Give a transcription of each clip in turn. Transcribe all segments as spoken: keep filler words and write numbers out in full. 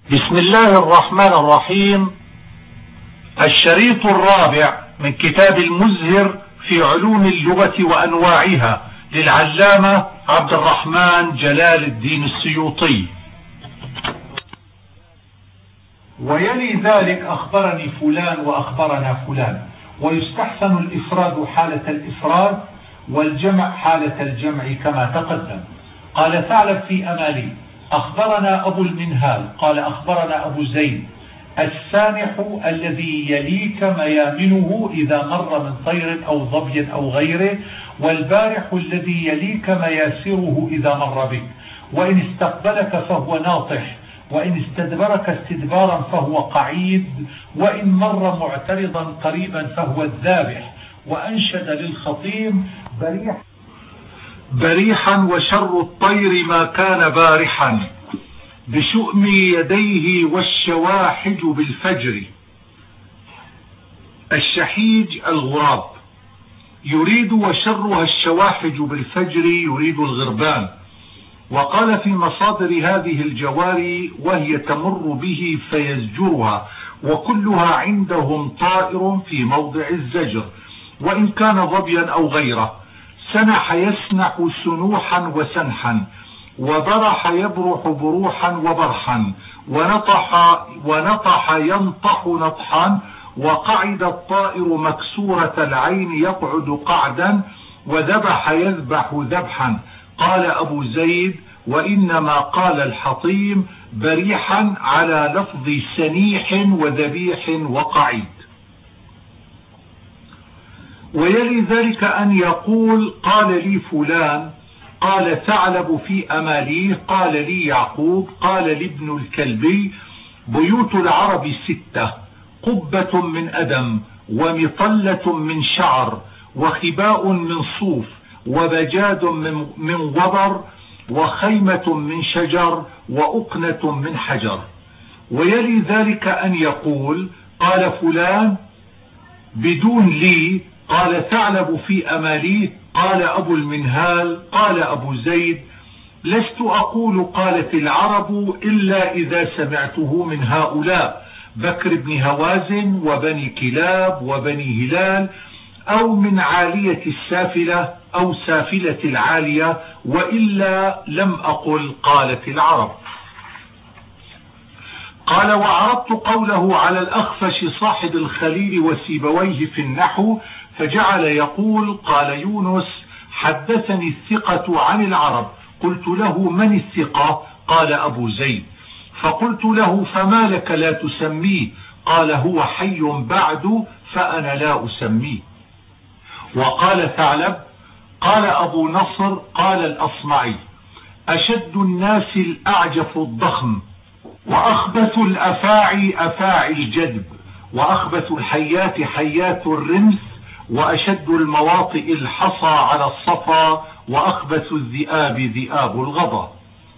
بسم الله الرحمن الرحيم. الشريط الرابع من كتاب المزهر في علوم اللغة وأنواعها للعلامة عبد الرحمن جلال الدين السيوطي. ويلي ذلك أخبرني فلان وأخبرنا فلان. ويستحسن الإفراد حالة الإفراد والجمع حالة الجمع كما تقدم. قال ثعلب في أمالي: أخبرنا أبو المنهال قال أخبرنا أبو زيد: السامح الذي يليك ميامنه إذا مر من طير أو ظبي أو غيره، والبارح الذي يليك مياسره إذا مر بك، وإن استقبلك فهو ناطح، وإن استدبرك استدبارا فهو قعيد، وإن مر معترضا قريبا فهو الذابح. وأنشد للخطيب: بريح بريحا وشر الطير ما كان بارحا، بشؤم يديه والشواحج بالفجر. الشحيج الغراب يريد، وشرها الشواحج بالفجر يريد الغربان. وقال في مصادر هذه الجواري: وهي تمر به فيزجرها، وكلها عندهم طائر في موضع الزجر، وإن كان ظبيا أو غيره. سنح يسنح سنوحا وسنحا، وبرح يبرح بروحا وبرحا، ونطح, ونطح ينطح نطحا، وقعد الطائر مكسورة العين يقعد قعدا، وذبح يذبح ذبحا. قال أبو زيد: وإنما قال الحطيم بريحا على لفظ سنيح وذبيح وقعيد. ويلي ذلك أن يقول: قال لي فلان، قال ثعلب في أماليه، قال لي يعقوب، قال لي ابن الكلبي: بيوت العرب ستة: قبة من أدم، ومطلة من شعر، وخباء من صوف، وبجاد من وبر، وخيمة من شجر، وأقنة من حجر. ويلي ذلك أن يقول: قال فلان بدون لي، قال ثعلب في أماليه، قال أبو المنهال، قال أبو زيد: لست أقول قالت العرب إلا إذا سمعته من هؤلاء بكر بن هوازن وبني كلاب وبني هلال، أو من عالية السافلة أو سافلة العالية، وإلا لم أقل قالت العرب. قال: وعرضت قوله على الأخفش صاحب الخليل وسيبويه في النحو، فجعل يقول: قال يونس: حدثني الثقة عن العرب. قلت له: من الثقة؟ قال: أبو زيد. فقلت له: فما لك لا تسميه؟ قال: هو حي بعد فأنا لا أسميه. وقال ثعلب: قال أبو نصر، قال الأصمعي: أشد الناس الأعجف الضخم، وأخبث الأفاعي أفاعي الجدب، وأخبث الحيات حيات الرمس، وأشد المواطئ الحصى على الصفا، وأخبث الذئاب ذئاب الغضا.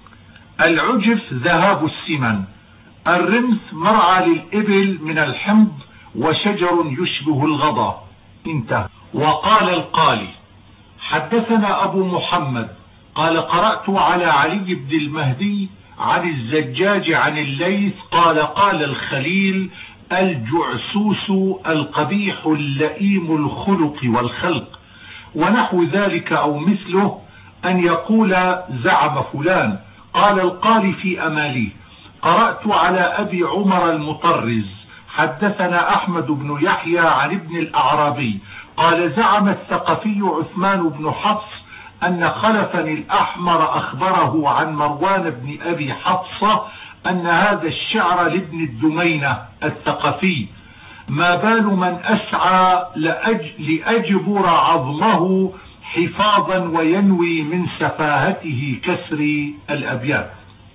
العجف ذهاب السمن، الرمس مرعى للإبل من الحمض، وشجر يشبه الغضا. انتهى. وقال القالي: حدثنا أبو محمد قال: قرأت على علي بن المهدي عن الزجاج عن الليث قال: قال الخليل: الجعسوس القبيح اللئيم الخلق والخلق. ونحو ذلك أو مثله أن يقول: زعم فلان. قال القالي في أماليه: قرأت على أبي عمر المطرز حدثنا أحمد بن يحيى عن ابن الأعرابي قال: زعم الثقفي عثمان بن حفص أن خلفا الأحمر أخبره عن مروان بن أبي حفصة أن هذا الشعر لابن الدمينة الثقفي: ما بال من أسعى لأج... لأجبر عظمه حفاظا وينوي من سفاهته كسر الأبيات.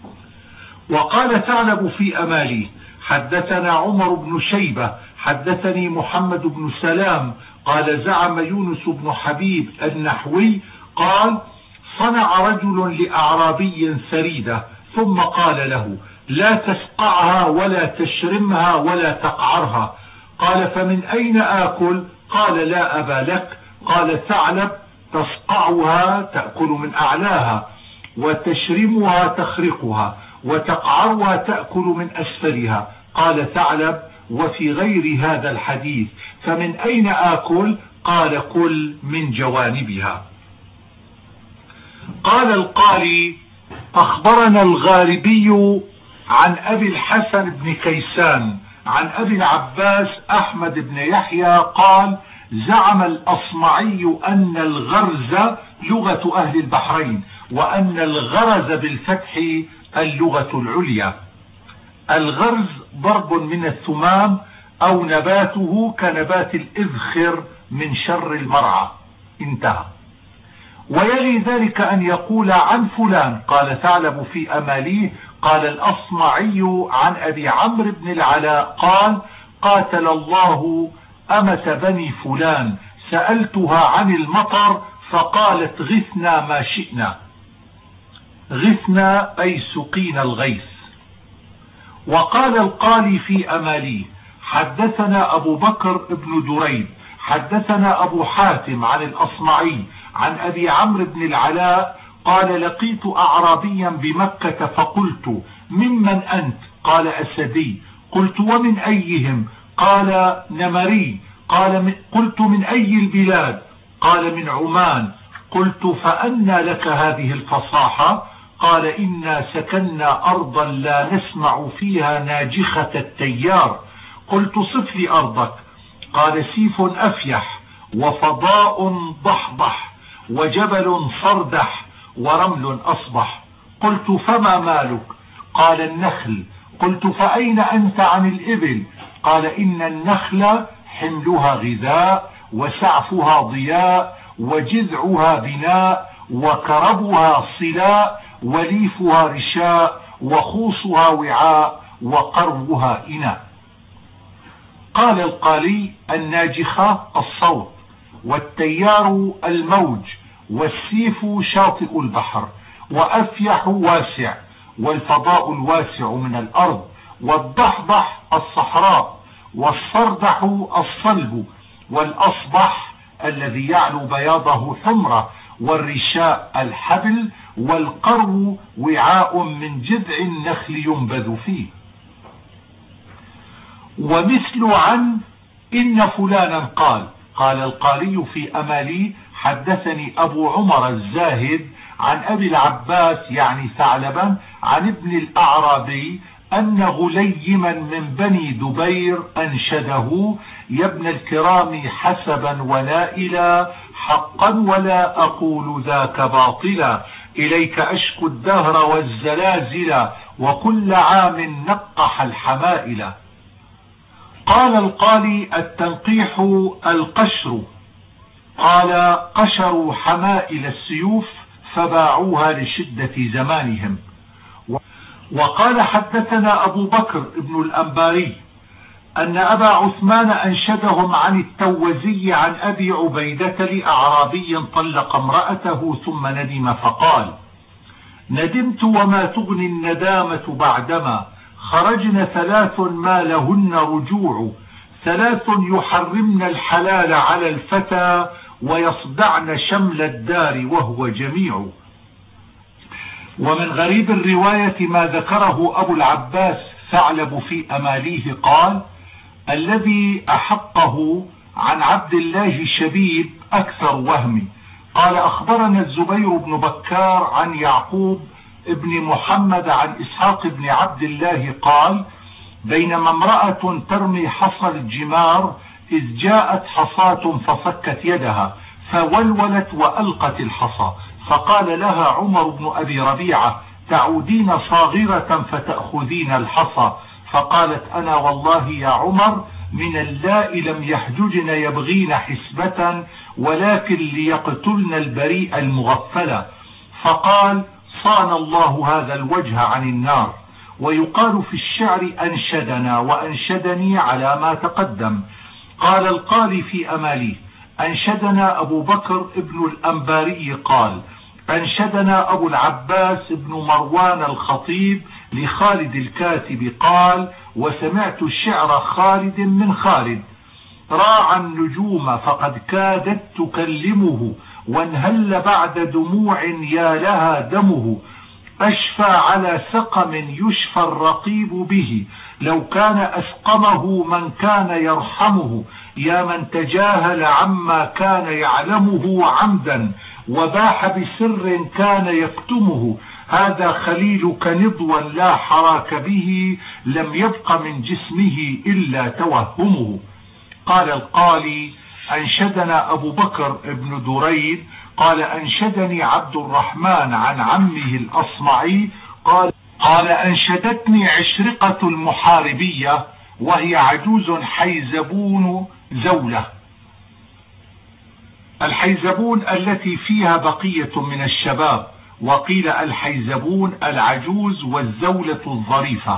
وقال ثعلب في أمالي: حدثنا عمر بن شيبة حدثني محمد بن سلام قال: زعم يونس بن حبيب النحوي قال: صنع رجل لأعرابي سريدة ثم قال له: لا تسقعها ولا تشرمها ولا تقعرها. قال: فمن أين آكل؟ قال: لا أبا لك. قال ثعلب: تسقعها تأكل من أعلاها، وتشرمها تخرقها، وتقعرها تأكل من أسفلها. قال ثعلب: وفي غير هذا الحديث فمن أين آكل؟ قال: كل من جوانبها. قال القالي: أخبرنا الغاربي عن أبي الحسن بن كيسان عن أبي العباس أحمد بن يحيى قال: زعم الأصمعي أن الغرز لغة أهل البحرين، وأن الغرز بالفتح اللغة العليا. الغرز ضرب من الثمام أو نباته كنبات الإذخر من شر المرعى. انتهى. ويلي ذلك أن يقول عن فلان. قال ثعلب في أماليه: قال الأصمعي عن أبي عمرو بن العلاء قال: قاتل الله أمة بني فلان، سألتها عن المطر فقالت: غثنا ما شئنا. غثنا أي سقينا الغيث. وقال القالي في أماليه: حدثنا أبو بكر بن دريد حدثنا أبو حاتم عن الأصمعي عن أبي عمرو بن العلاء قال: لقيت أعرابيا بمكة فقلت: ممن أنت؟ قال: أسدي. قلت: ومن أيهم؟ قال: نمري. قال: من قلت: من أي البلاد؟ قال: من عمان. قلت: فأنى لك هذه الفصاحة؟ قال: إنا سكننا أرضا لا نسمع فيها ناجخة التيار. قلت: صف لي أرضك. قال: سيف أفيح، وفضاء ضحضح، وجبل صردح، ورمل أصبح. قلت: فما مالك؟ قال: النخل. قلت: فأين أنت عن الإبل؟ قال: إن النخل حملها غذاء، وسعفها ضياء، وجذعها بناء، وكربها صلاء، وليفها رشاء، وخوصها وعاء، وقربها إناء. قال القالي: الناجخة الصوت، والتيار الموج، والسيف شاطئ البحر، وأفيح واسع، والفضاء الواسع من الأرض، والضحضح الصحراء، والصردح الصلب، والأصبح الذي يعلو بياضه حمرة، والرشاء الحبل، والقرو وعاء من جذع النخل ينبذ فيه. ومثل عن إن فلانا قال. قال القالي في أمالي: حدثني أبو عمر الزاهد عن أبي العباس يعني ثعلبا عن ابن الأعرابي أن غليما من بني دبير أنشده: يا ابن الكرام حسبا ونائلا، حقا ولا أقول ذاك باطلا، إليك أشكو الدهر والزلازل، وكل عام نقح الحمائل. قال القالي: التنقيح القشر. قال: قشروا حمائل السيوف فباعوها لشدة زمانهم. وقال: حدثنا أبو بكر ابن الأنباري أن أبا عثمان أنشدهم عن التوزي عن أبي عبيدة لأعرابي طلق امرأته ثم ندم فقال: ندمت وما تغني الندامة بعدما خرجن ثلاث ما لهن رجوع، ثلاث يحرمن الحلال على الفتى، ويصدعن شمل الدار وهو جميع. ومن غريب الرواية ما ذكره أبو العباس ثعلب في أماليه قال: الذي أحقه عن عبد الله شبيب أكثر وهمي. قال: أخبرنا الزبير بن بكار عن يعقوب ابن محمد عن إسحاق بن عبد الله قال: بينما امرأة ترمي حصى الجمار إذ جاءت حصاة ففكت يدها فولولت وألقت الحصى، فقال لها عمر بن أبي ربيعة: تعودين صاغرة فتأخذين الحصى. فقالت: أنا والله يا عمر من اللائي لم يحججن يبغين حسبة، ولكن ليقتلن البريء المغفلة. فقال: صان الله هذا الوجه عن النار. ويقال في الشعر: أنشدنا وأنشدني على ما تقدم. قال القالي في أماليه: أنشدنا أبو بكر ابن الأنباري قال: أنشدنا أبو العباس بن مروان الخطيب لخالد الكاتب قال: وسمعت الشعر خالد من خالد: راعى النجوم فقد كادت تكلمه، وانهل بعد دموع يا لها دمه، أشفى على سقم يشفى الرقيب به، لو كان أسقمه من كان يرحمه، يا من تجاهل عما كان يعلمه عمدا وباح بسر كان يكتمه، هذا خليلك نضوا لا حراك به، لم يبق من جسمه إلا توهمه. قال القالي: أنشدنا أبو بكر ابن دريد قال: أنشدني عبد الرحمن عن عمه الأصمعي قال قال أنشدتني عشرقة المحاربية وهي عجوز حيزبون زولة. الحيزبون التي فيها بقية من الشباب، وقيل الحيزبون العجوز والزولة الظريفة.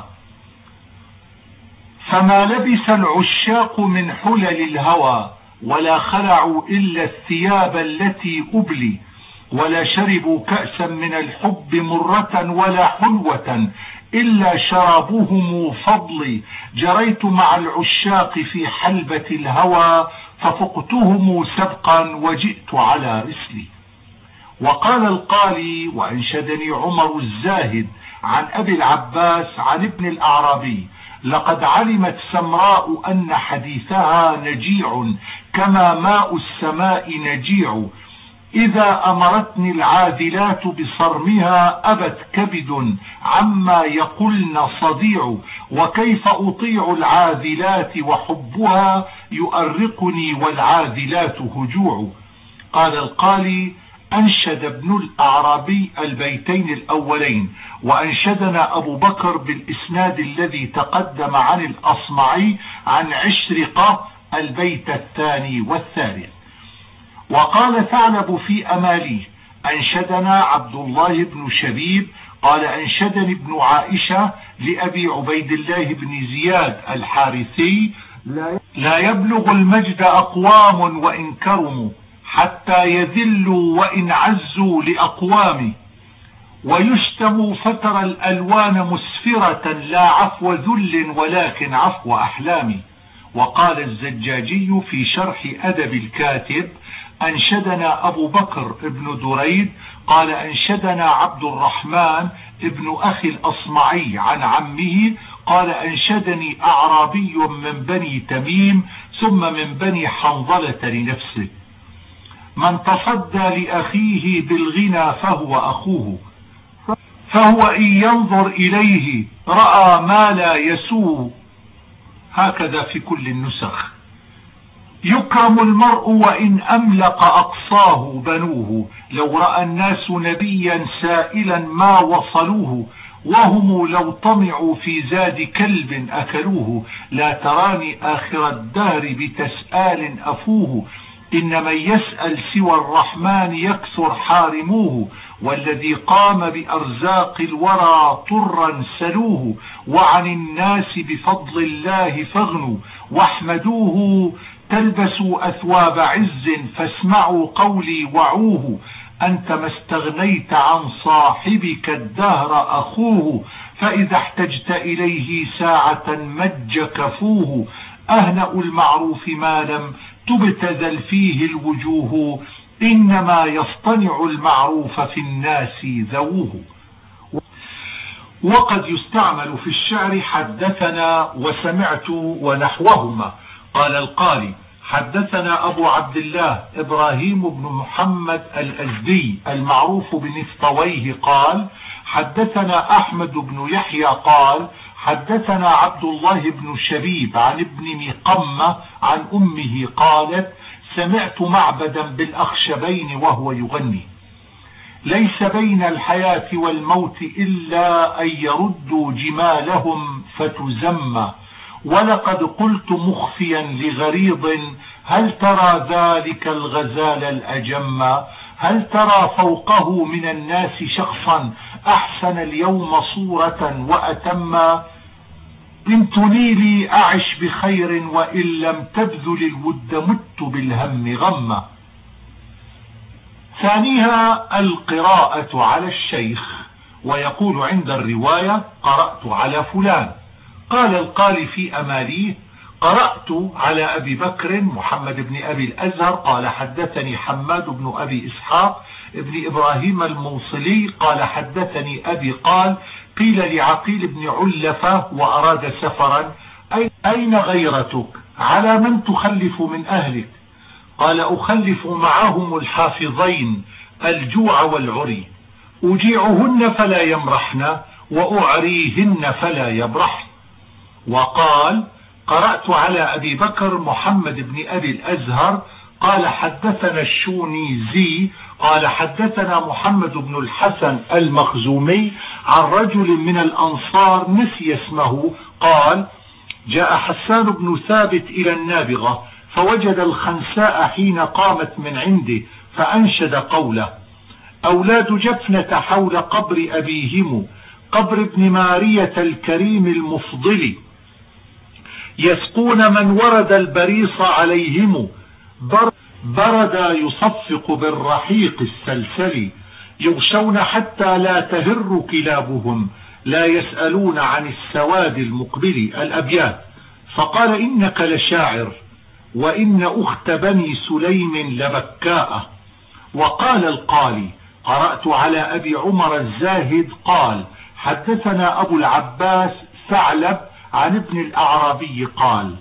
فما لبس العشاق من حلل الهوى، ولا خلعوا إلا الثياب التي أبلي، ولا شربوا كأسا من الحب مرة ولا حلوة إلا شرابهم فضلي، جريت مع العشاق في حلبة الهوى ففقتهم سبقا وجئت على رسلي. وقال القالي: وأنشدني عمر الزاهد عن أبي العباس عن ابن الأعرابي: لقد علمت سمراء أن حديثها نجيع كما ماء السماء نجيع، إذا أمرتني العاذلات بصرمها أبت كبد عما يقولن صديع، وكيف أطيع العاذلات وحبها يؤرقني والعاذلات هجوع. قال القالي: أنشد ابن الأعرابي البيتين الأولين، وأنشدنا أبو بكر بالإسناد الذي تقدم عن الأصمعي عن عشرقة البيت الثاني والثالث. وقال ثعلب في أماليه: أنشدنا عبد الله بن شبيب قال: أنشدني ابن عائشة لأبي عبيد الله بن زياد الحارثي: لا يبلغ المجد أقوام وإن كرموا حتى يذلوا وإن عزوا لأقوام، ويشتم فتر الألوان مسفرة لا عفو ذل ولكن عفو أحلام. وقال الزجاجي في شرح أدب الكاتب: أنشدنا أبو بكر ابن دريد قال: أنشدنا عبد الرحمن ابن أخي الأصمعي عن عمه قال: أنشدني أعرابي من بني تميم ثم من بني حنظلة لنفسه: من تصدى لأخيه بالغنى فهو أخوه، فهو إن ينظر إليه رأى ما لا يسوء. هكذا في كل النسخ. يكرم المرء وإن أملق أقصاه بنوه، لو رأى الناس نبيا سائلا ما وصلوه، وهم لو طمعوا في زاد كلب أكلوه، لا تراني آخر الدهر بتسآل أفوه، إن من يسأل سوى الرحمن يكثر حارموه، والذي قام بأرزاق الورى طرا سلوه، وعن الناس بفضل الله فاغنوا واحمدوه، تلبسوا أثواب عز فاسمعوا قولي وعوه، أنت ما استغنيت عن صاحبك الدهر أخوه، فإذا احتجت إليه ساعة مج كفوه، أهنأ المعروف ما لم تبتذل فيه الوجوه، إنما يصطنع المعروف في الناس ذووه. وقد يستعمل في الشعر حدثنا وسمعت ونحوهما. قال القاري: حدثنا أبو عبد الله إبراهيم بن محمد الأزدي المعروف بنفطويه قال: حدثنا أحمد بن يحيى قال: حدثنا عبد الله بن شبيب عن ابن مقمة عن أمه قالت: سمعت معبدا بالأخشبين وهو يغني: ليس بين الحياة والموت إلا أن يردوا جمالهم فتزمى، ولقد قلت مخفيا لغريض: هل ترى ذلك الغزال الأجم؟ هل ترى فوقه من الناس شخصا أحسن اليوم صورة وأتم؟ إن تنيلي أعش بخير وإن لم تبذل الود مت بالهم غم. ثانيها القراءة على الشيخ، ويقول عند الرواية: قرأت على فلان. قال القالي في أماليه: قرأت على أبي بكر محمد بن أبي الأزهر قال حدثني حماد بن أبي إسحاق ابن إبراهيم الموصلي قال حدثني أبي قال قيل لعقيل بن علفة وأراد سفرا أين غيرتك؟ على من تخلف من أهلك؟ قال أخلف معهم الحافظين الجوع والعري، أجيعهن فلا يمرحن وأعريهن فلا يبرحن. وقال قرأت على أبي بكر محمد بن أبي الأزهر قال حدثنا الشونيزي قال حدثنا محمد بن الحسن المخزومي عن رجل من الأنصار نسي اسمه قال جاء حسان بن ثابت إلى النابغة فوجد الخنساء حين قامت من عنده فأنشد قوله: أولاد جفنة حول قبر أبيهم قبر ابن مارية الكريم المفضل يسقون من ورد البريص عليهم برد يصفق بالرحيق السلسل يغشون حتى لا تهر كلابهم لا يسألون عن السواد المقبل. الأبيات: فقال إنك لشاعر وإن أخت بني سليم لبكاء. وقال القالي قرأت على أبي عمر الزاهد قال حدثنا أبو العباس ثعلب عن ابن الأعرابي قال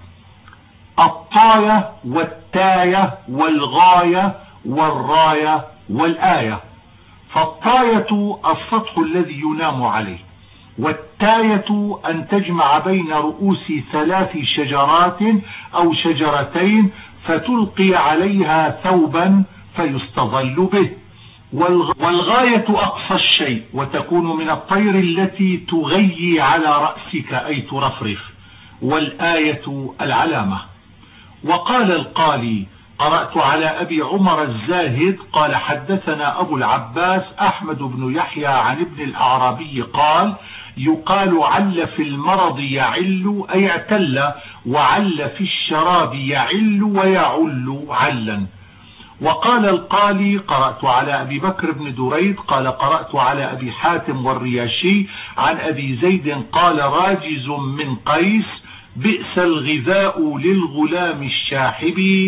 الطاية والتاية والغاية والراية والآية. فالطاية السطح الذي ينام عليه، والتاية أن تجمع بين رؤوس ثلاث شجرات أو شجرتين فتلقي عليها ثوبا فيستظل به. والغاية أقصى الشيء وتكون من الطير التي تغيي على رأسك أي ترفرف. والآية العلامة. وقال القالي قرأت على أبي عمر الزاهد قال حدثنا أبو العباس أحمد بن يحيى عن ابن الأعرابي قال يقال عل في المرض يعل أي اعتل، وعل في الشراب يعل ويعل علا. وقال القالي قرأت على أبي بكر بن دريد قال قرأت على أبي حاتم والرياشي عن أبي زيد قال راجز من قيس بئس الغذاء للغلام الشاحب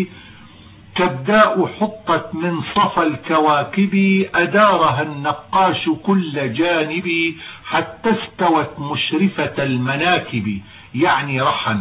كبداء حطت من صفى الكواكب أدارها النقاش كل جانب حتى استوت مشرفة المناكب، يعني رحا.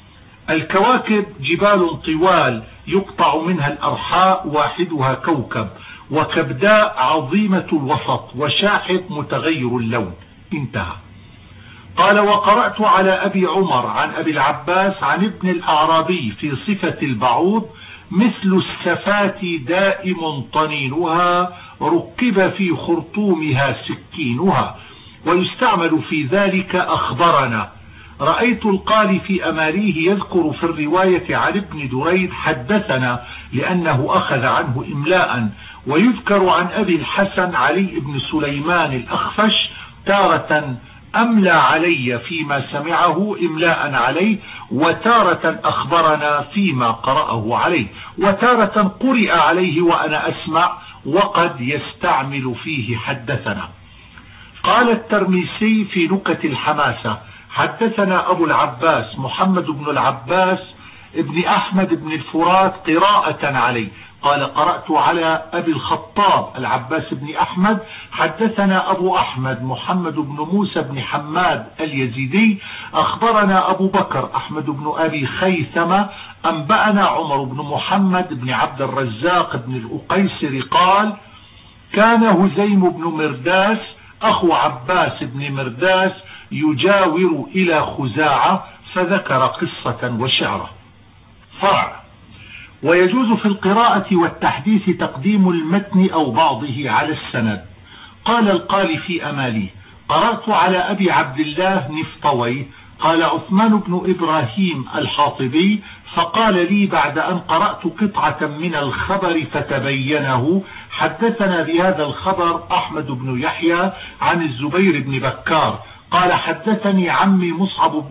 الكواكب جبال طوال يقطع منها الأرحاء واحدها كوكب، وكبداء عظيمة الوسط، وشاحب متغير اللون. انتهى. قال وقرأت على أبي عمر عن أبي العباس عن ابن الأعرابي في صفة البعوض مثل السفات دائم طنينها ركب في خرطومها سكينها، ويستعمل في ذلك أخبرنا. رأيت القالي في أماليه يذكر في الرواية عن ابن دريد حدثنا لأنه أخذ عنه إملاء، ويذكر عن أبي الحسن علي بن سليمان الأخفش تارة أملى علي فيما سمعه إملاء عليه، وتارة أخبرنا فيما قرأه عليه، وتارة قرئ عليه وأنا أسمع وقد يستعمل فيه حدثنا. قال الترميسي في نكت الحماسة حدثنا أبو العباس محمد بن العباس ابن أحمد بن الفرات قراءة عليه قال قرأت على أبي الخطاب العباس بن أحمد حدثنا أبو أحمد محمد بن موسى بن حماد اليزيدي أخبرنا أبو بكر أحمد بن أبي خيثمة أنبأنا عمر بن محمد بن عبد الرزاق بن الأقيسر قال كان هزيم بن مرداس أخو عباس بن مرداس يجاور إلى خزاعة، فذكر قصة وشعرة. فرع. ويجوز في القراءة والتحديث تقديم المتن أو بعضه على السند. قال القالي في أماليه قرأت على أبي عبد الله نفطوي قال عثمان بن إبراهيم الحاطبي فقال لي بعد أن قرأت قطعة من الخبر فتبينه حدثنا بهذا الخبر أحمد بن يحيى عن الزبير بن بكار قال حدثني عمي مصعب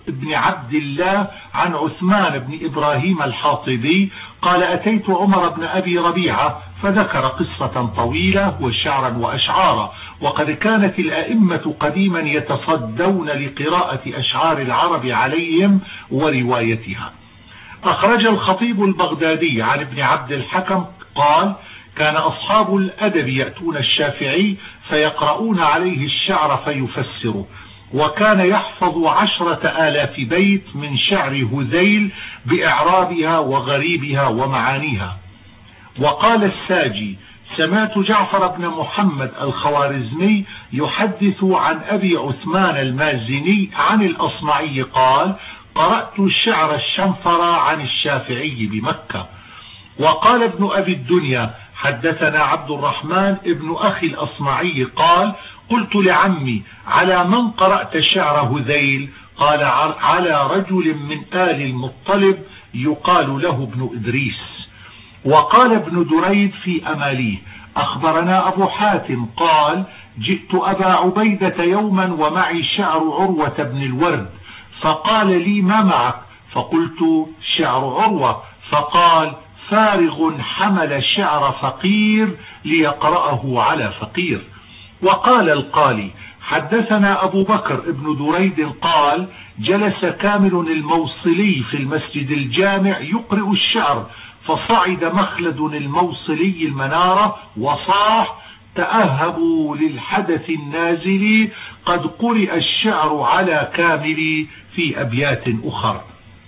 بن عبد الله عن عثمان بن إبراهيم الحاطبي قال أتيت عمر بن أبي ربيعة فذكر قصة طويلة وشعرا وأشعارا. وقد كانت الأئمة قديما يتصدون لقراءة أشعار العرب عليهم وروايتها. أخرج الخطيب البغدادي عن ابن عبد الحكم قال كان أصحاب الأدب يأتون الشافعي فيقرؤون عليه الشعر فيفسره، وكان يحفظ عشرة آلاف بيت من شعر هذيل بإعرابها وغريبها ومعانيها. وقال الساجي سمعت جعفر بن محمد الخوارزمي يحدث عن أبي عثمان المازني عن الأصمعي قال قرأت الشعر الشنفر عن الشافعي بمكة. وقال ابن أبي الدنيا حدثنا عبد الرحمن ابن أخي الأصمعي قال قلت لعمي على من قرأت شعر هذيل؟ قال على رجل من آل المطلب يقال له ابن إدريس. وقال ابن دريد في أماليه أخبرنا أبو حاتم قال جئت أبا عبيدة يوما ومعي شعر عروة بن الورد، فقال لي ما معك؟ فقلت شعر عروة، فقال فارغ حمل شعر فقير ليقرأه على فقير. وقال القالي حدثنا أبو بكر ابن دريد قال جلس كامل الموصلي في المسجد الجامع يقرئ الشعر، فصعد مخلد الموصلي المنارة وصاح تأهبوا للحدث النازل قد قرئ الشعر على كامل في أبيات أخر،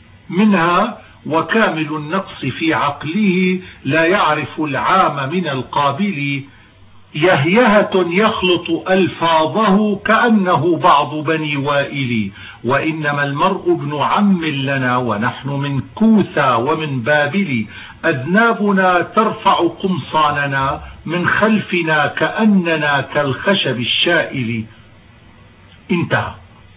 منها وكامل النقص في عقله لا يعرف العام من القابل، يهيهة يخلط ألفاظه كأنه بعض بني وائل، وإنما المرء ابن عم لنا ونحن من كوثا ومن بابل، أذنابنا ترفع قمصاننا من خلفنا كأننا كالخشب الشائل. انتهى.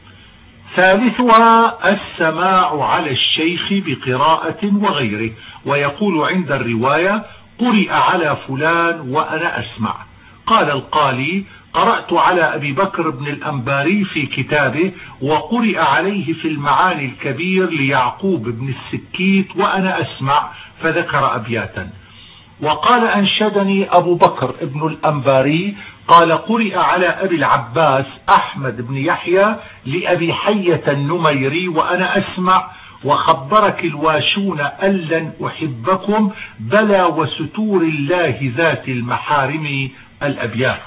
ثالثها السماع على الشيخ بقراءة وغيره، ويقول عند الرواية قرئ على فلان وأنا أسمع. قال القالي قرأت على أبي بكر بن الأنباري في كتابه وقرئ عليه في المعاني الكبير ليعقوب بن السكيت وأنا أسمع، فذكر أبياتا. وقال أنشدني أبو بكر بن الأنباري قال قرئ على أبي العباس أحمد بن يحيى لأبي حية النميري وأنا أسمع وخبرك الواشون ألن أحبكم بلى وستور الله ذات المحارم الأبيات.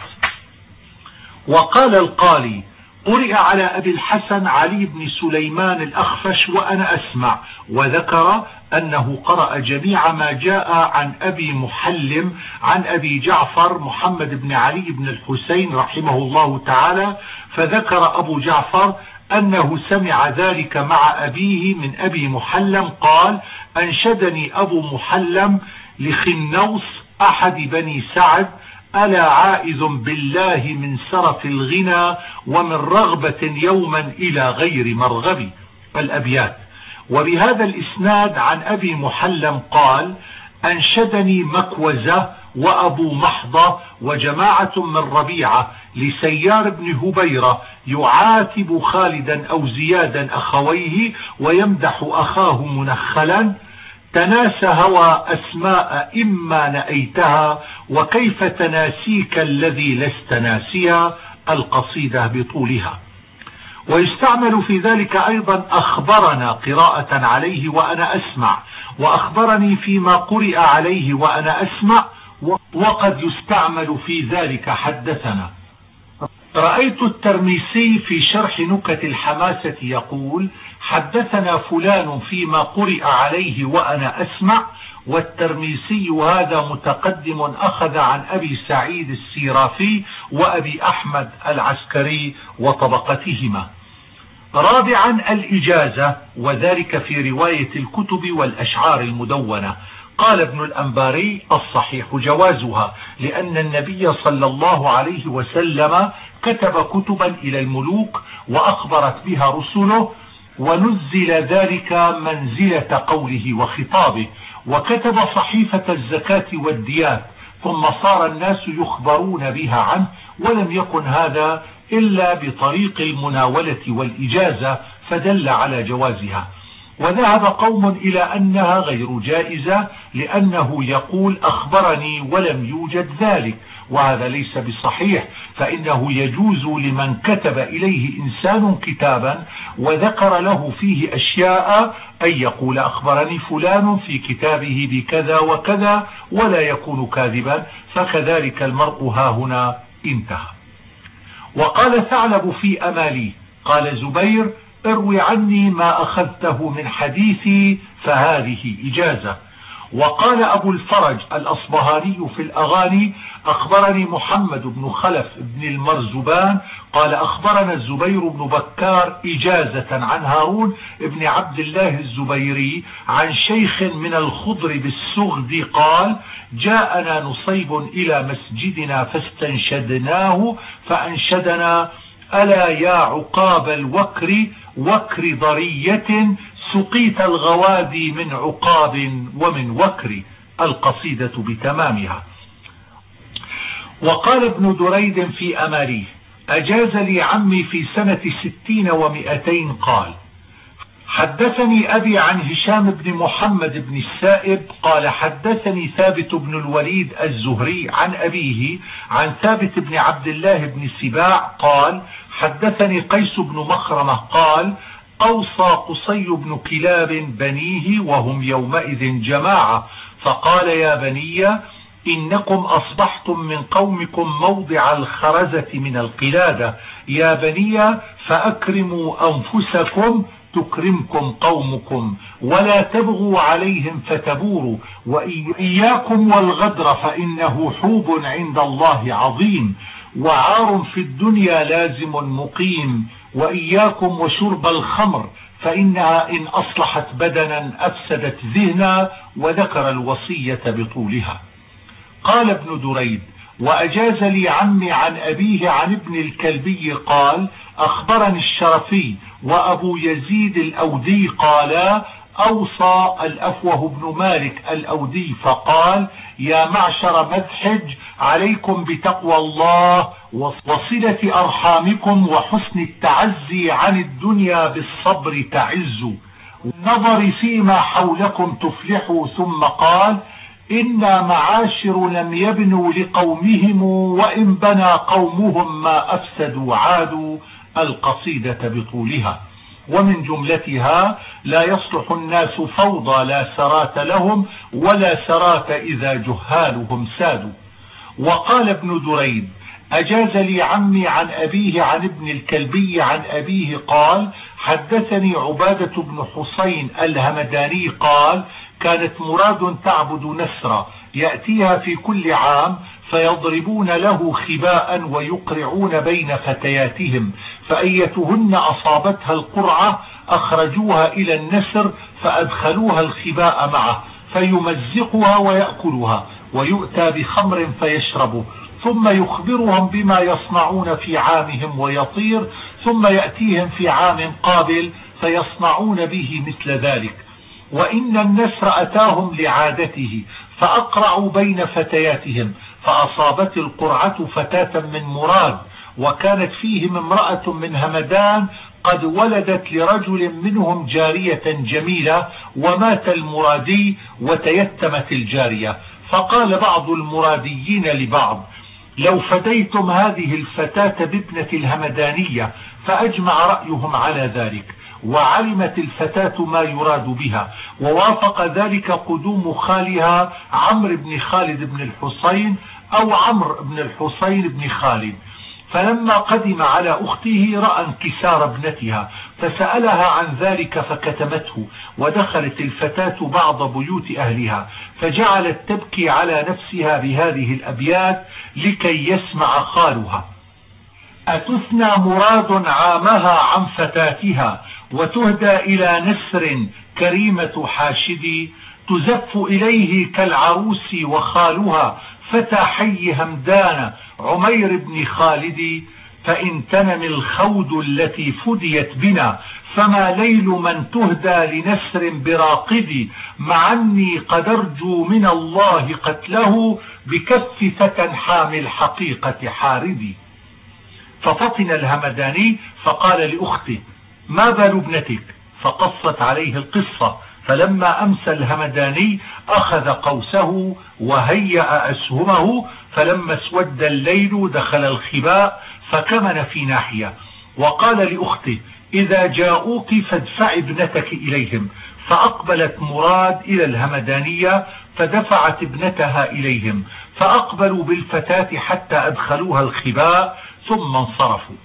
وقال القالي قرئ على أبي الحسن علي بن سليمان الأخفش وأنا أسمع، وذكر أنه قرأ جميع ما جاء عن أبي محلم عن أبي جعفر محمد بن علي بن الحسين رحمه الله تعالى، فذكر أبو جعفر أنه سمع ذلك مع أبيه من أبي محلم قال أنشدني أبو محلم لخنوس أحد بني سعد ألا عائذ بالله من سرف الغنى ومن رغبة يوما إلى غير مرغب الأبيات. وبهذا الإسناد عن أبي محلم قال أنشدني مكوزة وأبو محضة وجماعة من ربيعة لسيار بن هبيرة يعاتب خالدا أو زيادا أخويه ويمدح أخاه منخلا تناسى هوى أسماء إما نأيتها وكيف تناسيك الذي لست ناسيا القصيدة بطولها. ويستعمل في ذلك أيضا أخبرنا قراءة عليه وأنا أسمع، وأخبرني فيما قرئ عليه وأنا أسمع، وقد يستعمل في ذلك حدثنا. رأيت الترميسي في شرح نكت الحماسة يقول حدثنا فلان فيما قرئ عليه وأنا أسمع، والترميسي هذا متقدم أخذ عن أبي سعيد السيرافي وأبي أحمد العسكري وطبقتهما. رابعا الإجازة، وذلك في رواية الكتب والأشعار المدونة. قال ابن الأنباري الصحيح جوازها، لأن النبي صلى الله عليه وسلم كتب كتبا إلى الملوك وأخبرت بها رسله، ونزل ذلك منزلة قوله وخطابه، وكتب صحيفة الزكاة والديات، ثم صار الناس يخبرون بها عنه، ولم يكن هذا إلا بطريق المناولة والإجازة، فدل على جوازها. وذهب قوم إلى أنها غير جائزة لأنه يقول أخبرني ولم يوجد ذلك، وهذا ليس بصحيح، فإنه يجوز لمن كتب إليه إنسان كتابا وذكر له فيه أشياء أن يقول أخبرني فلان في كتابه بكذا وكذا ولا يكون كاذبا، فكذلك المرء هاهنا انتهى. وقال ثعلب في أمالي قال زبير اروي عني ما أخذته من حديثي فهذه إجازة. وقال أبو الفرج الأصبهاني في الأغاني أخبرني محمد بن خلف بن المرزبان قال أخبرنا الزبير بن بكار إجازة عن هارون بن عبد الله الزبيري عن شيخ من الخضر بالسغد قال جاءنا نصيب إلى مسجدنا فاستنشدناه فأنشدنا ألا يا عقاب الوكر وكر ضرية سقيت الغوادي من عقاب ومن وكر، القصيدة بتمامها. وقال ابن دريد في أماريه أجاز لي عمي في سنة ستين ومئتين قال حدثني أبي عن هشام بن محمد بن السائب قال حدثني ثابت بن الوليد الزهري عن أبيه عن ثابت بن عبد الله بن سباع قال حدثني قيس بن مخرمة قال أوصى قصي بن كلاب بنيه وهم يومئذ جماعة فقال يا بني إنكم أصبحتم من قومكم موضع الخرزة من القلادة، يا بني فأكرموا أنفسكم تكرمكم قومكم ولا تبغوا عليهم فتبوروا، وإياكم والغدر فإنه حوب عند الله عظيم وعار في الدنيا لازم مقيم، وإياكم وشرب الخمر فإنها إن أصلحت بدنا أفسدت ذهنا، وذكر الوصية بطولها. قال ابن دريد وأجاز لي عمي عن أبيه عن ابن الكلبي قال أخبرني الشرفي وأبو يزيد الأودي قالا أوصى الأفوه بن مالك الأودي فقال يا معشر مذحج عليكم بتقوى الله وصلة أرحامكم وحسن التعزي عن الدنيا بالصبر تعزوا، والنظر فيما حولكم تفلحوا، ثم قال إنا معاشر لم يبنوا لقومهم وإن بنى قومهم ما أفسدوا عادوا، القصيدة بطولها. ومن جملتها لا يصلح الناس فوضى لا سرات لهم ولا سرات إذا جهالهم سادوا. وقال ابن دريد أجاز لي عمي عن أبيه عن ابن الكلبي عن أبيه قال حدثني عبادة بن حسين الهمداني قال كانت مراد تعبد نسرا يأتيها في كل عام فيضربون له خباء ويقرعون بين فتياتهم، فأيتهن أصابتها القرعة أخرجوها إلى النسر فأدخلوها الخباء معه فيمزقها ويأكلها، ويؤتى بخمر فيشربه، ثم يخبرهم بما يصنعون في عامهم ويطير، ثم يأتيهم في عام قابل فيصنعون به مثل ذلك. وإن النسر أتاهم لعادته فأقرعوا بين فتياتهم، فأصابت القرعة فتاة من مراد، وكانت فيهم امرأة من همدان قد ولدت لرجل منهم جارية جميلة، ومات المرادي وتيتمت الجارية، فقال بعض المراديين لبعض لو فديتم هذه الفتاة بابنة الهمدانية، فأجمع رأيهم على ذلك، وعلمت الفتاة ما يراد بها، ووافق ذلك قدوم خالها عمرو بن خالد بن الحسين أو عمرو بن الحسين بن خالد، فلما قدم على أخته رأى انكسار ابنتها فسألها عن ذلك فكتمته، ودخلت الفتاة بعض بيوت أهلها فجعلت تبكي على نفسها بهذه الأبيات لكي يسمع خالها: أتثنى مراد عامها عن فتاتها وتهدى إلى نسر كريمة حاشدي، تزف إليه كالعروس وخالها فتى حي همدان عمير بن خالد، فإن تنم الخود التي فديت بنا فما ليل من تهدى لنسر براقد، مع أني قد أرجو من الله قتله بكف فتى حامل الحقيقة حاردي. ففطن الهمداني فقال لأخته: ما بال ابنتك؟ فقصت عليه القصة. فلما أمسى الهمداني أخذ قوسه وهيأ أسهمه، فلما اسود الليل دخل الخباء فكمن في ناحية، وقال لأخته: إذا جاءوك فادفع ابنتك إليهم. فأقبلت مراد إلى الهمدانية فدفعت ابنتها إليهم، فأقبلوا بالفتاة حتى أدخلوها الخباء ثم انصرفوا.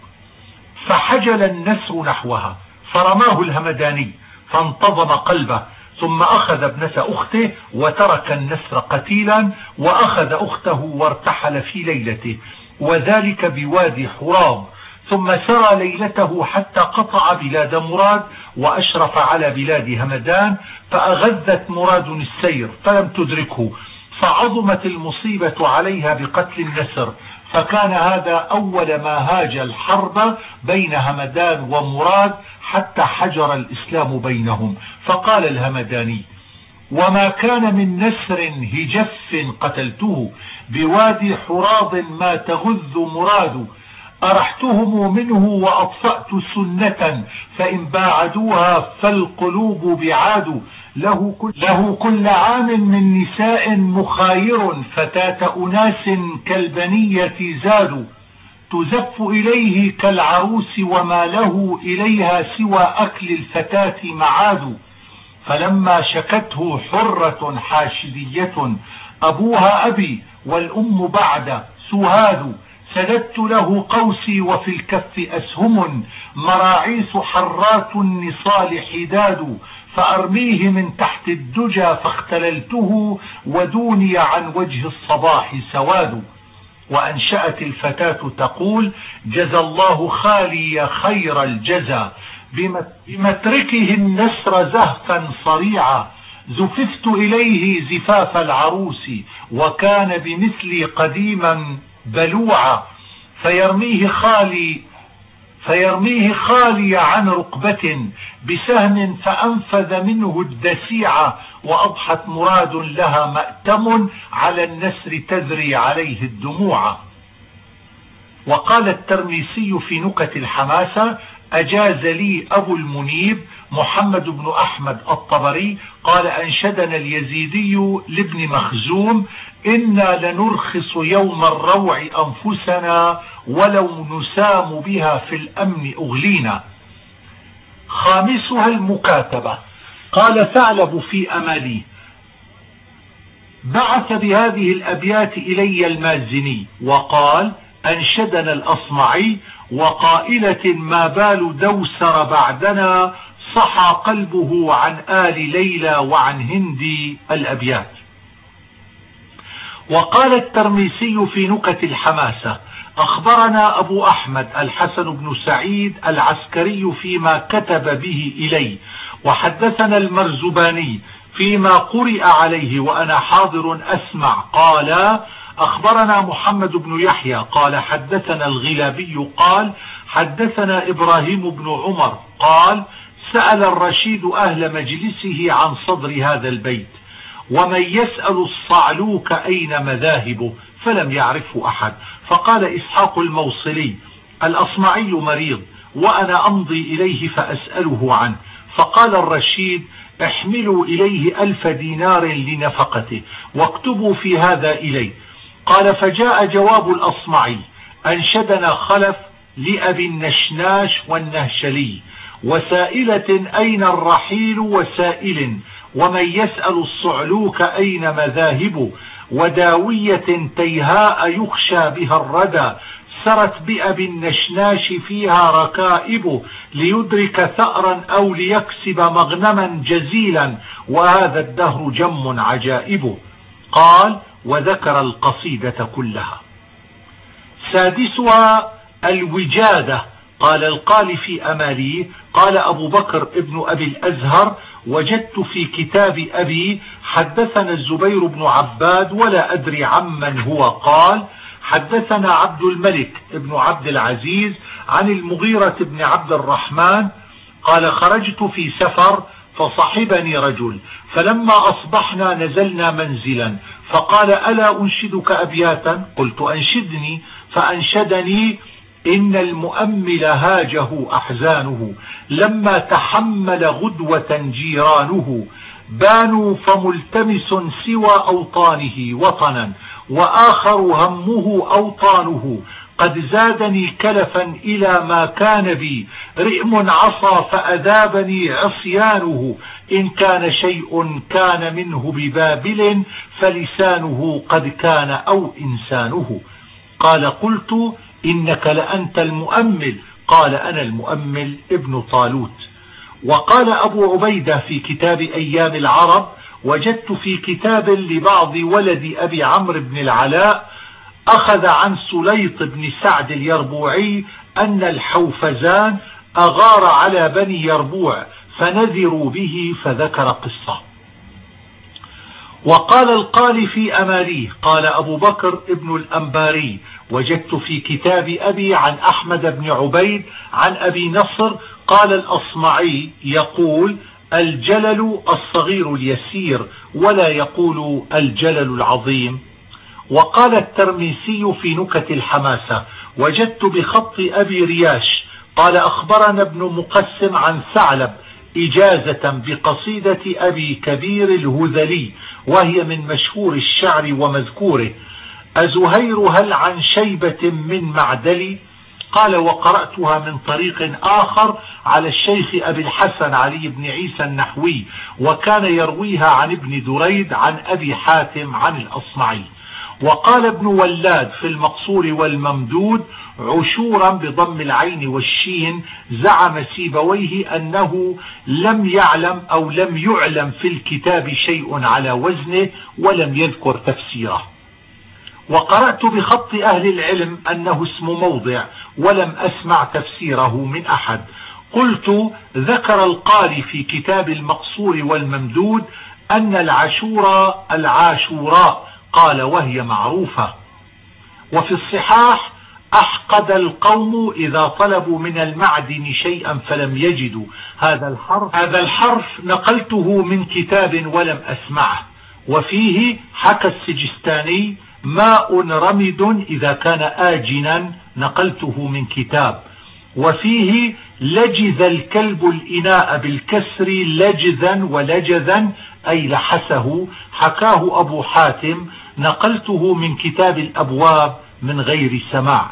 فحجل النسر نحوها فرماه الهمداني فانتظم قلبه، ثم أخذ ابنة أخته وترك النسر قتيلا، وأخذ أخته وارتحل في ليلته، وذلك بوادي حراض. ثم سرى ليلته حتى قطع بلاد مراد وأشرف على بلاد همدان، فأغذت مراد السير فلم تدركه، فعظمت المصيبة عليها بقتل النسر. فكان هذا أول ما هاج الحرب بين همدان ومراد حتى حجر الإسلام بينهم. فقال الهمداني: وما كان من نسر هجف قتلته بوادي حراض ما تغذ مراد، أرحتهم منه وأطفأت سنة، فإن باعدوها فالقلوب بعاد. له كل, له كل عام من نساء مخاير، فتاة أناس كالبنية زاد، تزف إليه كالعروس وما له إليها سوى أكل الفتاة معاد. فلما شكته حرة حاشدية أبوها أبي والأم بعد سهاد، سددت له قوسي وفي الكف أسهم، مراعيس حرات النصال حداد، فأرميه من تحت الدجى فاختللته، ودوني عن وجه الصباح سواد. وأنشأت الفتاة تقول: جزى الله خالي خير الجزا، بمتركه النسر زهفا صريعا، زففت إليه زفاف العروس، وكان بمثلي قديما بلوعا، فيرميه خالي فيرميه خالي عن ركبة بسهم فأنفذ منه الدسيعة، وأضحت مراد لها مأتم على النسر تذري عليه الدموع. وقال الترميسي في نكت الحماسة: أجاز لي أبو المنيب محمد بن أحمد الطبري قال: أنشدنا اليزيدي لابن مخزوم: إنا لنرخص يوم الروع أنفسنا، ولو نسام بها في الأمن أغلينا. خامسها المكاتبة. قال ثعلب في أمالي: بعث بهذه الأبيات إلي المازني وقال: أنشدنا الأصمعي وقائلة ما بال دوسر بعدنا، صحى قلبه عن آل ليلى وعن هندي الأبيات. وقال الترميسي في نكت الحماسة: أخبرنا أبو أحمد الحسن بن سعيد العسكري فيما كتب به إلي، وحدثنا المرزباني فيما قرئ عليه وأنا حاضر أسمع. قال: أخبرنا محمد بن يحيى قال حدثنا الغلابي قال حدثنا إبراهيم بن عمر قال: سأل الرشيد أهل مجلسه عن صدر هذا البيت: ومن يسأل الصعلوك أين مذاهبه؟ فلم يعرفه أحد. فقال إسحاق الموصلي: الأصمعي مريض وأنا أمضي إليه فأسأله عنه. فقال الرشيد: احملوا إليه ألف دينار لنفقته واكتبوا في هذا إليه. قال: فجاء جواب الأصمعي: أنشدنا خلف لأبي النشناش والنهشلي، وسائلة أين الرحيل وسائل، ومن يسأل الصعلوك أين مذاهب، وداوية تيهاء يخشى بها الردى، سرت بأبي النشناش فيها ركائب، ليدرك ثأرا أو ليكسب مغنما جزيلا، وهذا الدهر جم عجائب. قال: وذكر القصيدة كلها. سادسها الوجادة. قال القالي في أماليه: قال أبو بكر ابن أبي الأزهر: وجدت في كتاب أبي حدثنا الزبير بن عباد ولا أدري عمن هو. قال: حدثنا عبد الملك ابن عبد العزيز عن المغيرة بن عبد الرحمن قال: خرجت في سفر فصحبني رجل، فلما أصبحنا نزلنا منزلا، فقال: ألا أنشدك أبياتا؟ قلت: أنشدني. فأنشدني: إن المؤمل هاجه أحزانه لما تحمل غدوة جيرانه، بانوا فملتمس سوى أوطانه وطنا، وآخر همه أوطانه، قد زادني كلفا إلى ما كان بي، رئم عصى فأذابني عصيانه، إن كان شيء كان منه ببابل فلسانه قد كان أو إنسانه. قال قلت إنك لأنت المؤمل؟ قال أنا المؤمل ابن طالوت. وقال أبو عبيدة في كتاب أيام العرب: وجدت في كتاب لبعض ولد أبي عمرو بن العلاء أخذ عن سليط بن سعد اليربوعي أن الحوفزان أغار على بني يربوع فنذروا به، فذكر قصة. وقال القالي في أماليه: قال أبو بكر ابن الأنباري: وجدت في كتاب أبي عن أحمد بن عبيد عن أبي نصر قال الأصمعي يقول: الجلل الصغير اليسير، ولا يقول الجلل العظيم. وقال الترميسي في نكت الحماسة: وجدت بخط أبي رياش قال أخبرنا ابن مقسم عن ثعلب إجازة بقصيدة أبي كبير الهذلي، وهي من مشهور الشعر ومذكوره: أزهير هل عن شيبة من معدلي؟ قال: وقرأتها من طريق آخر على الشيخ أبي الحسن علي بن عيسى النحوي، وكان يرويها عن ابن دريد عن أبي حاتم عن الأصمعي. وقال ابن ولاد في المقصور والممدود: عشورا بضم العين والشين، زعم سيبويه أنه لم يعلم أو لم يعلم في الكتاب شيء على وزنه، ولم يذكر تفسيره. وقرأت بخط أهل العلم أنه اسم موضع، ولم أسمع تفسيره من أحد. قلت: ذكر القاري في كتاب المقصور والممدود أن العاشوراء العاشوراء، قال: وهي معروفة. وفي الصحاح: أحقد القوم إذا طلبوا من المعدن شيئا فلم يجدوا. هذا الحرف هذا الحرف نقلته من كتاب ولم أسمعه. وفيه: حكى السجستاني: ماء رمد إذا كان آجنا، نقلته من كتاب. وفيه: لجذ الكلب الإناء بالكسر لجذا ولجذا أي لحسه، حكاه أبو حاتم، نقلته من كتاب الأبواب من غير سماع.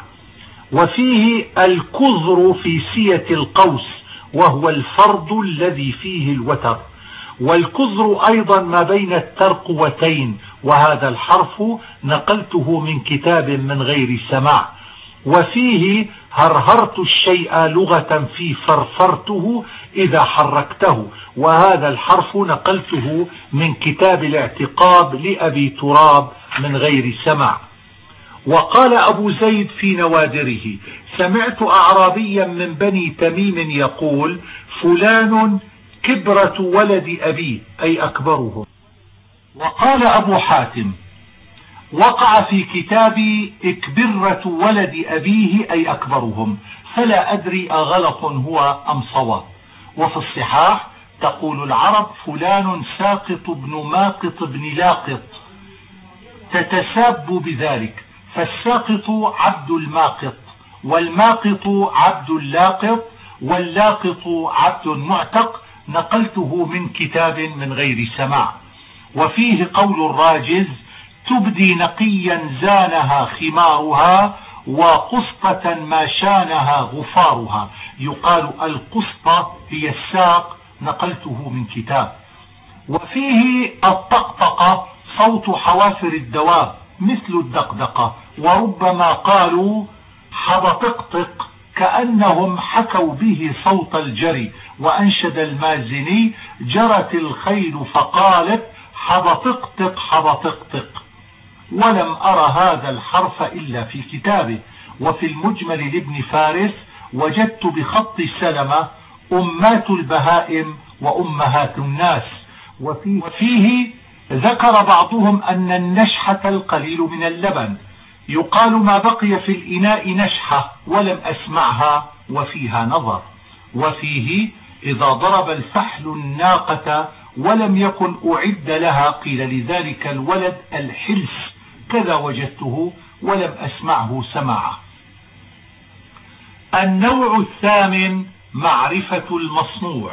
وفيه: الكذر في سية القوس، وهو الفرد الذي فيه الوتر. والكذر أيضا ما بين الترقوتين، وهذا الحرف نقلته من كتاب من غير سماع. وفيه: هرهرت الشيء لغة في فرفرته إذا حركته، وهذا الحرف نقلته من كتاب الاعتقاب لأبي تراب من غير سماع. وقال أبو زيد في نوادره: سمعت أعرابيا من بني تميم يقول: فلان كبرة ولد أبيه، أي أكبرهم. وقال أبو حاتم: وقع في كتابي إكبرة ولد أبيه، أي أكبرهم، فلا أدري أغلط هو أم صواب. وفي الصحاح: تقول العرب: فلان ساقط بن ماقط بن لاقط، تتساب بذلك، فالساقط عبد الماقط، والماقط عبد اللاقط، واللاقط عبد معتق، نقلته من كتاب من غير سماع. وفيه قول الراجز: تبدي نقيا زانها خمارها، وقسطة ما شانها غفارها، يقال القسطة هي الساق، نقلته من كتاب. وفيه: الطقطقة صوت حوافر الدواب مثل الدقدقة، وربما قالوا حبطقطق كأنهم حكوا به صوت الجري. وأنشد المازني: جرت الخيل فقالت حبطقطق حبطقطق. ولم أرى هذا الحرف إلا في كتابه. وفي المجمل لابن فارس: وجدت بخط سلمة أمات البهائم وأمهات الناس. وفيه ذكر بعضهم أن النشحة القليل من اللبن، يقال ما بقي في الإناء نشحة، ولم أسمعها، وفيها نظر. وفيه: إذا ضرب الفحل الناقة ولم يكن أعد لها، قيل لذلك الولد الحلس، كذا وجدته ولم أسمعه سماعه. النوع الثامن معرفة المصنوع.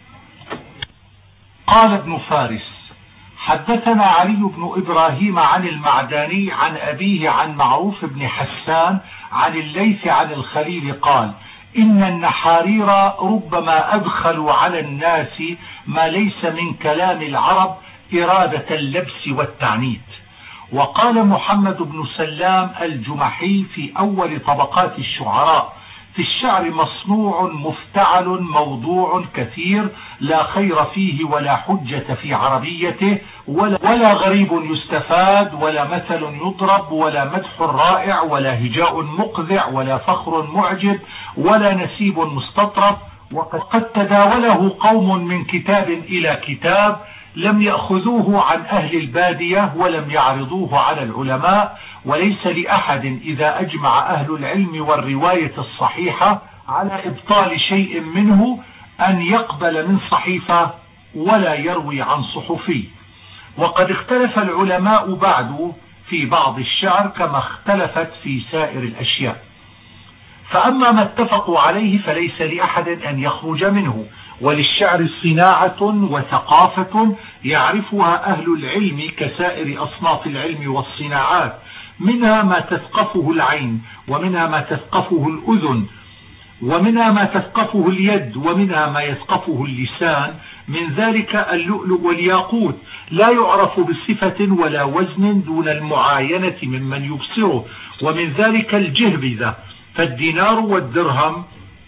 قال ابن فارس: حدثنا علي بن إبراهيم عن المعداني عن أبيه عن معروف بن حسان عن الليث عن الخليل قال: إن النحارير ربما أدخلوا على الناس ما ليس من كلام العرب إرادة اللبس والتعنيت. وقال محمد بن سلام الجمحي في أول طبقات الشعراء: في الشعر مصنوع مفتعل موضوع كثير لا خير فيه ولا حجة في عربيته ولا, ولا غريب يستفاد ولا مثل يضرب ولا مدح رائع ولا هجاء مقذع ولا فخر معجب ولا نسيب مستطرف. وقد تداوله قوم من كتاب إلى كتاب لم يأخذوه عن أهل البادية ولم يعرضوه على العلماء، وليس لأحد إذا أجمع أهل العلم والرواية الصحيحة على إبطال شيء منه أن يقبل من صحيفة ولا يروي عن صحفي. وقد اختلف العلماء بعد في بعض الشعر كما اختلفت في سائر الأشياء، فأما ما اتفقوا عليه فليس لأحد أن يخرج منه. وللشعر صناعة وثقافة يعرفها أهل العلم كسائر أصناف العلم والصناعات، منها ما تثقفه العين ومنها ما تثقفه الأذن ومنها ما تثقفه اليد ومنها ما يثقفه اللسان. من ذلك اللؤلؤ والياقوت لا يعرف بصفة ولا وزن دون المعاينة ممن يبصره. ومن ذلك الجهبذة، فالدينار والدرهم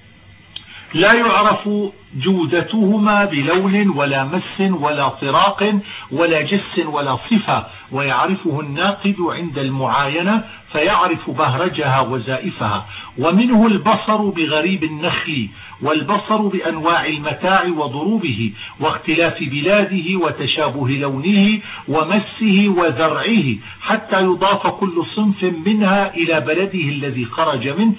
لا يعرف جودتهما بلون ولا مس ولا طراق ولا جس ولا صفة، ويعرفه الناقد عند المعاينة فيعرف بهرجها وزائفها. ومنه البصر بغريب النخل، والبصر بأنواع المتاع وضروبه واختلاف بلاده وتشابه لونه ومسه وذرعه، حتى يضاف كل صنف منها إلى بلده الذي خرج منه.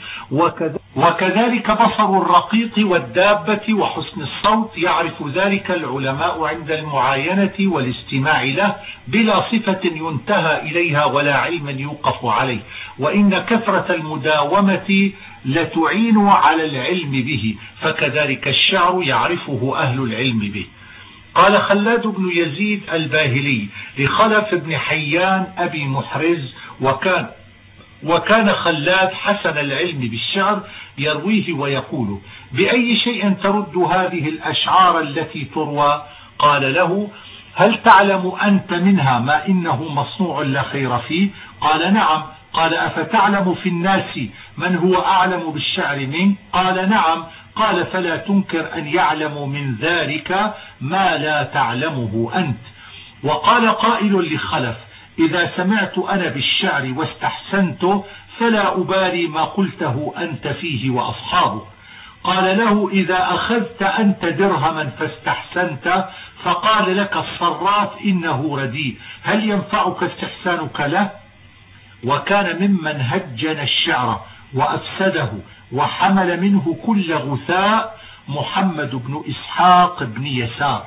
وكذلك بصر الرقيق والدابة وحسن الصوت يعرف ذلك العلماء عند المعاينة والاستماع له بلا صفة ينتهى إليها ولا علم يوقف عليه. وإن كثرة المداومة لتعين على العلم به، فكذلك الشعر يعرفه أهل العلم به. قال خلاد بن يزيد الباهلي لخلف بن حيان أبي محرز: وكان وكان خلاد حسن العلم بالشعر، يرويه ويقول: بأي شيء ترد هذه الأشعار التي تروى؟ قال له: هل تعلم أنت منها ما إنه مصنوع لا خير فيه؟ قال: نعم. قال: أفتعلم في الناس من هو أعلم بالشعر منه؟ قال: نعم. قال: فلا تنكر أن يعلم من ذلك ما لا تعلمه أنت. وقال قائل لخلف: إذا سمعت أنا بالشعر واستحسنته فلا أبالي ما قلته أنت فيه وأصحابه. قال له: إذا أخذت أنت درهما فاستحسنت فقال لك الصراف إنه رديء، هل ينفعك استحسانك له؟ وكان ممن هجن الشعر وأفسده وحمل منه كل غثاء محمد بن إسحاق بن يسار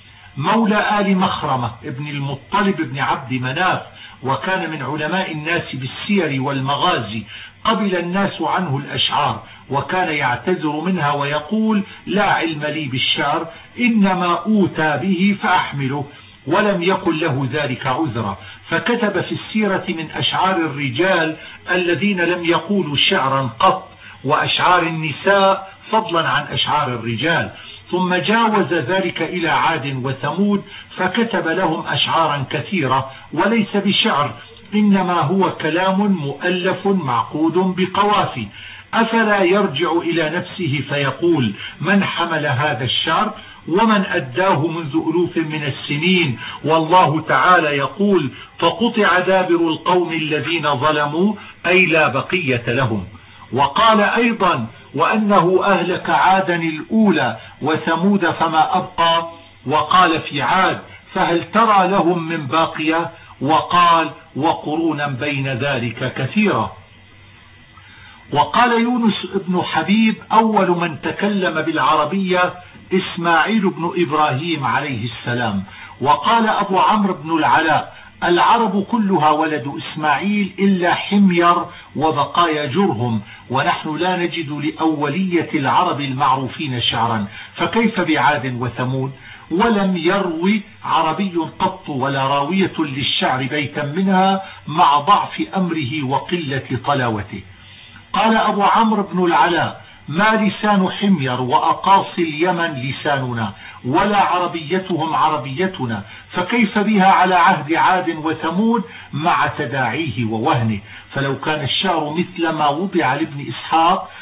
مولى آل مخرمة ابن المطلب بن عبد مناف، وكان من علماء الناس بالسير والمغازي. قبل الناس عنه الأشعار وكان يعتذر منها ويقول: لا علم لي بالشعر، إنما أوتى به فأحمله، ولم يكن له ذلك عذرا. فكتب في السيرة من أشعار الرجال الذين لم يقولوا شعرا قط، وأشعار النساء فضلا عن أشعار الرجال. ثم جاوز ذلك إلى عاد وثمود فكتب لهم أشعارا كثيرة وليس بشعر، إنما هو كلام مؤلف معقود بقوافي. أفلا يرجع إلى نفسه فيقول: من حمل هذا الشعر ومن أداه منذ ألوف من السنين؟ والله تعالى يقول: فقطع دابر القوم الذين ظلموا، أي لا بقية لهم. وقال أيضا: وأنه أهلك عادا الأولى وثمود فما أبقى. وقال في عاد: فهل ترى لهم من باقية؟ وقال: وقرونا بين ذلك كثيرا. وقال يونس بن حبيب: أول من تكلم بالعربية إسماعيل بن إبراهيم عليه السلام. وقال أبو عمرو بن العلاء: العرب كلها ولد إسماعيل إلا حمير وبقايا جرهم، ونحن لا نجد لأولية العرب المعروفين شعرا، فكيف بعاد وثمود؟ ولم يروي عربي قط ولا راوية للشعر بيتا منها مع ضعف أمره وقلة طلاوته. قال أبو عمرو بن العلاء: ما لسان حمير وأقاصي اليمن لساننا، ولا عربيتهم عربيتنا، فكيف بها على عهد عاد وثمود مع تداعيه ووهنه؟ فلو كان الشعر مثل ما وضع لابن إسحاق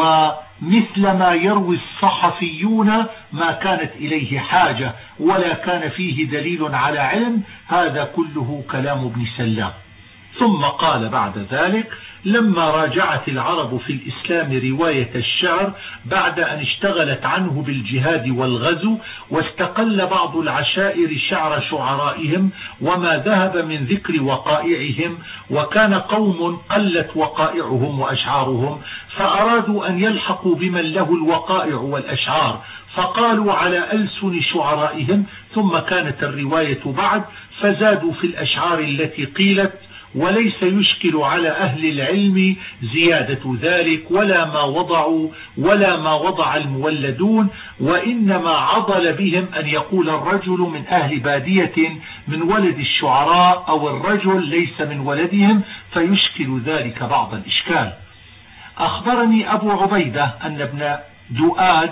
ومثل ما يروي الصحفيون ما كانت إليه حاجة ولا كان فيه دليل على علم. هذا كله كلام ابن سلام. ثم قال بعد ذلك: لما راجعت العرب في الإسلام رواية الشعر بعد أن اشتغلت عنه بالجهاد والغزو، واستقل بعض العشائر شعر شعرائهم وما ذهب من ذكر وقائعهم، وكان قوم قلت وقائعهم وأشعارهم، فأرادوا أن يلحقوا بمن له الوقائع والأشعار، فقالوا على ألسن شعرائهم، ثم كانت الرواية بعد فزادوا في الأشعار التي قيلت، وليس يشكل على أهل العلم زيادة ذلك ولا ما وضعوا ولا ما وضع المولدون، وإنما عضل بهم أن يقول الرجل من أهل بادية من ولد الشعراء أو الرجل ليس من ولدهم، فيشكل ذلك بعض الإشكال. أخبرني أبو عبيدة أن ابن دؤاد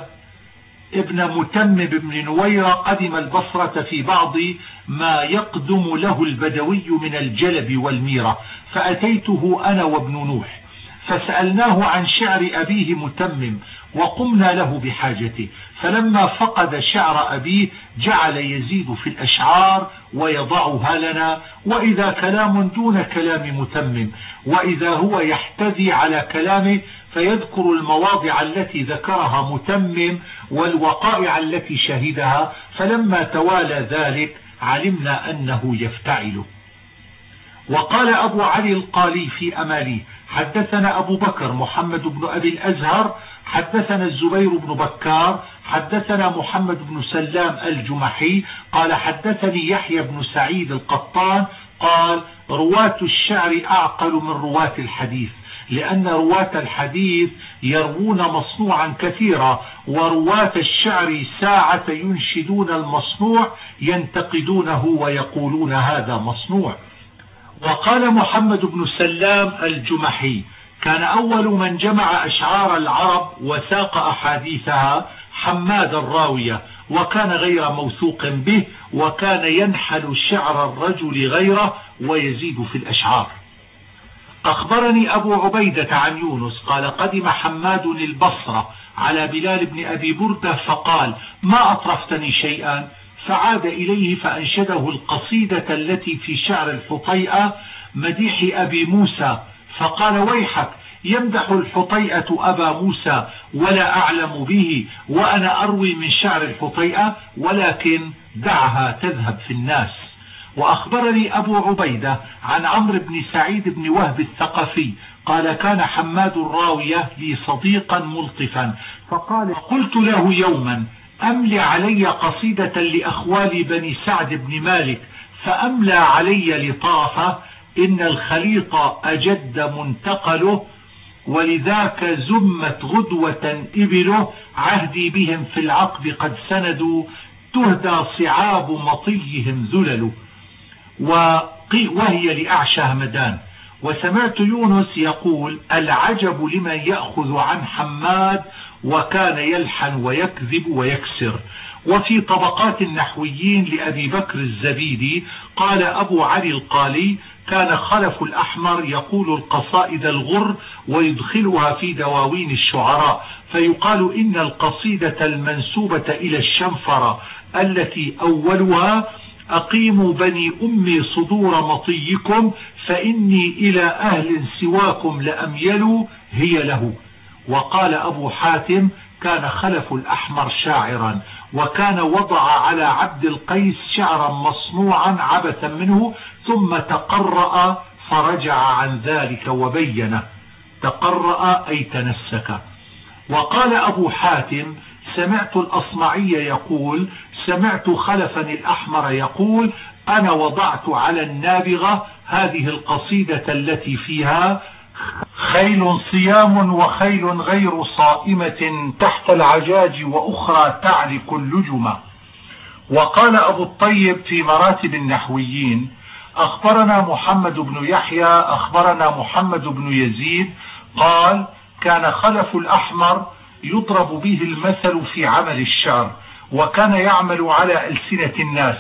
ابن متمم بن نويرة قدم البصرة في بعض ما يقدم له البدوي من الجلب والميرة، فأتيته أنا وابن نوح فسألناه عن شعر أبيه متمم وقمنا له بحاجته، فلما فقد شعر أبيه جعل يزيد في الأشعار ويضعها لنا، وإذا كلام دون كلام متمم، وإذا هو يحتذي على كلامه فيذكر المواضع التي ذكرها متمم والوقائع التي شهدها، فلما توالى ذلك علمنا أنه يفتعل. وقال أبو علي القالي في أماليه: حدثنا أبو بكر محمد بن أبي الأزهر حدثنا الزبير بن بكار حدثنا محمد بن سلام الجمحي قال حدثني يحيى بن سعيد القطان قال: رواة الشعر أعقل من رواة الحديث، لأن رواة الحديث يروون مصنوعا كثيرا، ورواة الشعر ساعة ينشدون المصنوع ينتقدونه ويقولون هذا مصنوع. وقال محمد بن سلام الجمحي: كان أول من جمع أشعار العرب وساق أحاديثها حماد الراوية، وكان غير موثوق به، وكان ينحل شعر الرجل غيره ويزيد في الأشعار. أخبرني أبو عبيدة عن يونس قال: قدم حماد البصرة على بلال بن أبي بردة فقال: ما أطرفتني شيئا؟ فعاد إليه فأنشده القصيدة التي في شعر الحطيئة مديح أبي موسى، فقال: ويحك، يمدح الحطيئة أبا موسى ولا أعلم به، وأنا أروي من شعر الحطيئة، ولكن دعها تذهب في الناس. وأخبرني أبو عبيدة عن عمرو بن سعيد بن وهب الثقفي قال: كان حماد الراوية لي صديقا ملطفا، فقال: قلت له يوما: أملي علي قصيدة لأخوال بني سعد بن مالك، فأملى علي لطافة: إن الخليط أجد منتقله، ولذاك زمت غدوة إبله، عهدي بهم في العقب قد سندوا، تهدى صعاب مطيهم ذلل، وهي لأعشى همدان. وسمعت يونس يقول: العجب لمن يأخذ عن حماد، وكان يلحن ويكذب ويكسر. وفي طبقات النحويين لأبي بكر الزبيدي قال أبو علي القالي: كان خلف الأحمر يقول القصائد الغر ويدخلها في دواوين الشعراء، فيقال إن القصيدة المنسوبة إلى الشنفرة التي أولها: أقيموا بني أمي صدور مطيكم، فإني إلى أهل سواكم لأميل، هي له. وقال أبو حاتم: كان خلف الأحمر شاعرا، وكان وضع على عبد القيس شعرا مصنوعا عبثا منه، ثم تقرأ فرجع عن ذلك وبين. تقرأ أي تنسك. وقال أبو حاتم: سمعت الأصمعي يقول: سمعت خلفا الأحمر يقول: أنا وضعت على النابغة هذه القصيدة التي فيها: خيل صيام وخيل غير صائمة تحت العجاج وأخرى تعرك اللجمة. وقال أبو الطيب في مراتب النحويين: أخبرنا محمد بن يحيى أخبرنا محمد بن يزيد قال: كان خلف الأحمر يضرب به المثل في عمل الشعر، وكان يعمل على ألسنة الناس،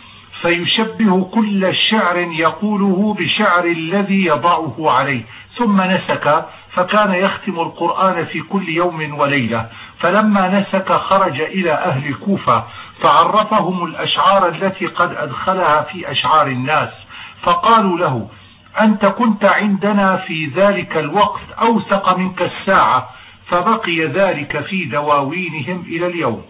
فيشبه كل شعر يقوله بشعر الذي يضعه عليه، ثم نسك، فكان يختم القرآن في كل يوم وليلة. فلما نسك خرج إلى أهل الكوفة فعرفهم الأشعار التي قد أدخلها في أشعار الناس، فقالوا له: أنت كنت عندنا في ذلك الوقت أوثق منك الساعة، فبقي ذلك في دواوينهم إلى اليوم.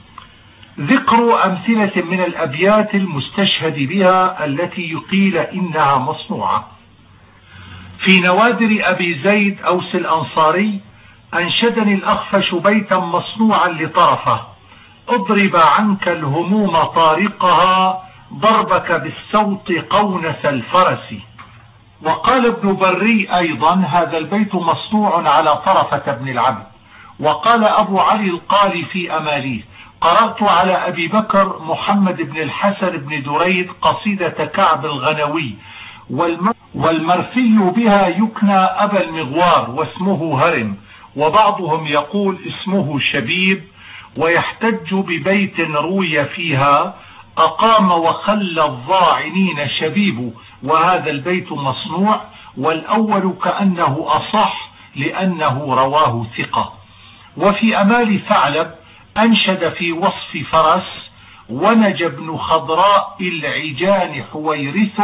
ذكر أمثلة من الأبيات المستشهد بها التي يقيل إنها مصنوعة. في نوادر أبي زيد أوس الأنصاري: أنشدني الأخفش بيتا مصنوعا لطرفه، اضرب عنك الهموم طارقها، ضربك بالسوط قونس الفرس. وقال ابن بري أيضا: هذا البيت مصنوع على طرفة بن العبد. وقال أبو علي القالي في أماليه: قرأت على أبي بكر محمد بن الحسن بن دريد قصيدة كعب الغنوي، والمرثي بها يكنى أبا المغوار واسمه هرم، وبعضهم يقول اسمه شبيب، ويحتج ببيت روي فيها: أقام وخلى الضاعنين شبيب، وهذا البيت مصنوع، والأول كأنه أصح لأنه رواه ثقة. وفي أمال ثعلب أنشد في وصف فرس: ونج بن خضراء العجان حويرث،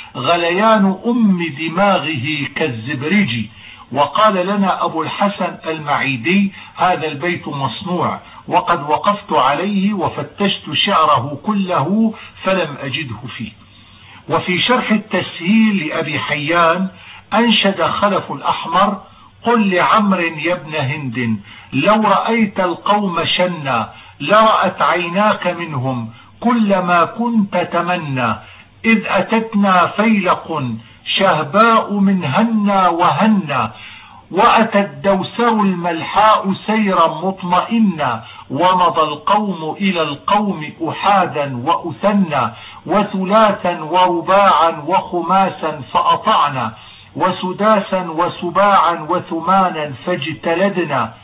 غليان أم دماغه كالزبرج. وقال لنا أبو الحسن المعيدي: هذا البيت مصنوع، وقد وقفت عليه وفتشت شعره كله فلم أجده فيه. وفي شرح التسهيل لأبي حيان أنشد خلف الأحمر: قل لعمر يا ابن هند، لو رأيت القوم شنا، لرأت عيناك منهم كل ما كنت تمنى، إذ أتتنا فيلق شهباء من هنا وهنا، وأتى الدوسر الملحاء سيرا مطمئنا، ومضى القوم إلى القوم أحادا وأثنا، وثلاثا ورباعا وخماسا فأطعنا، وسداسا وسباعا وثمانا فاجتلدنا،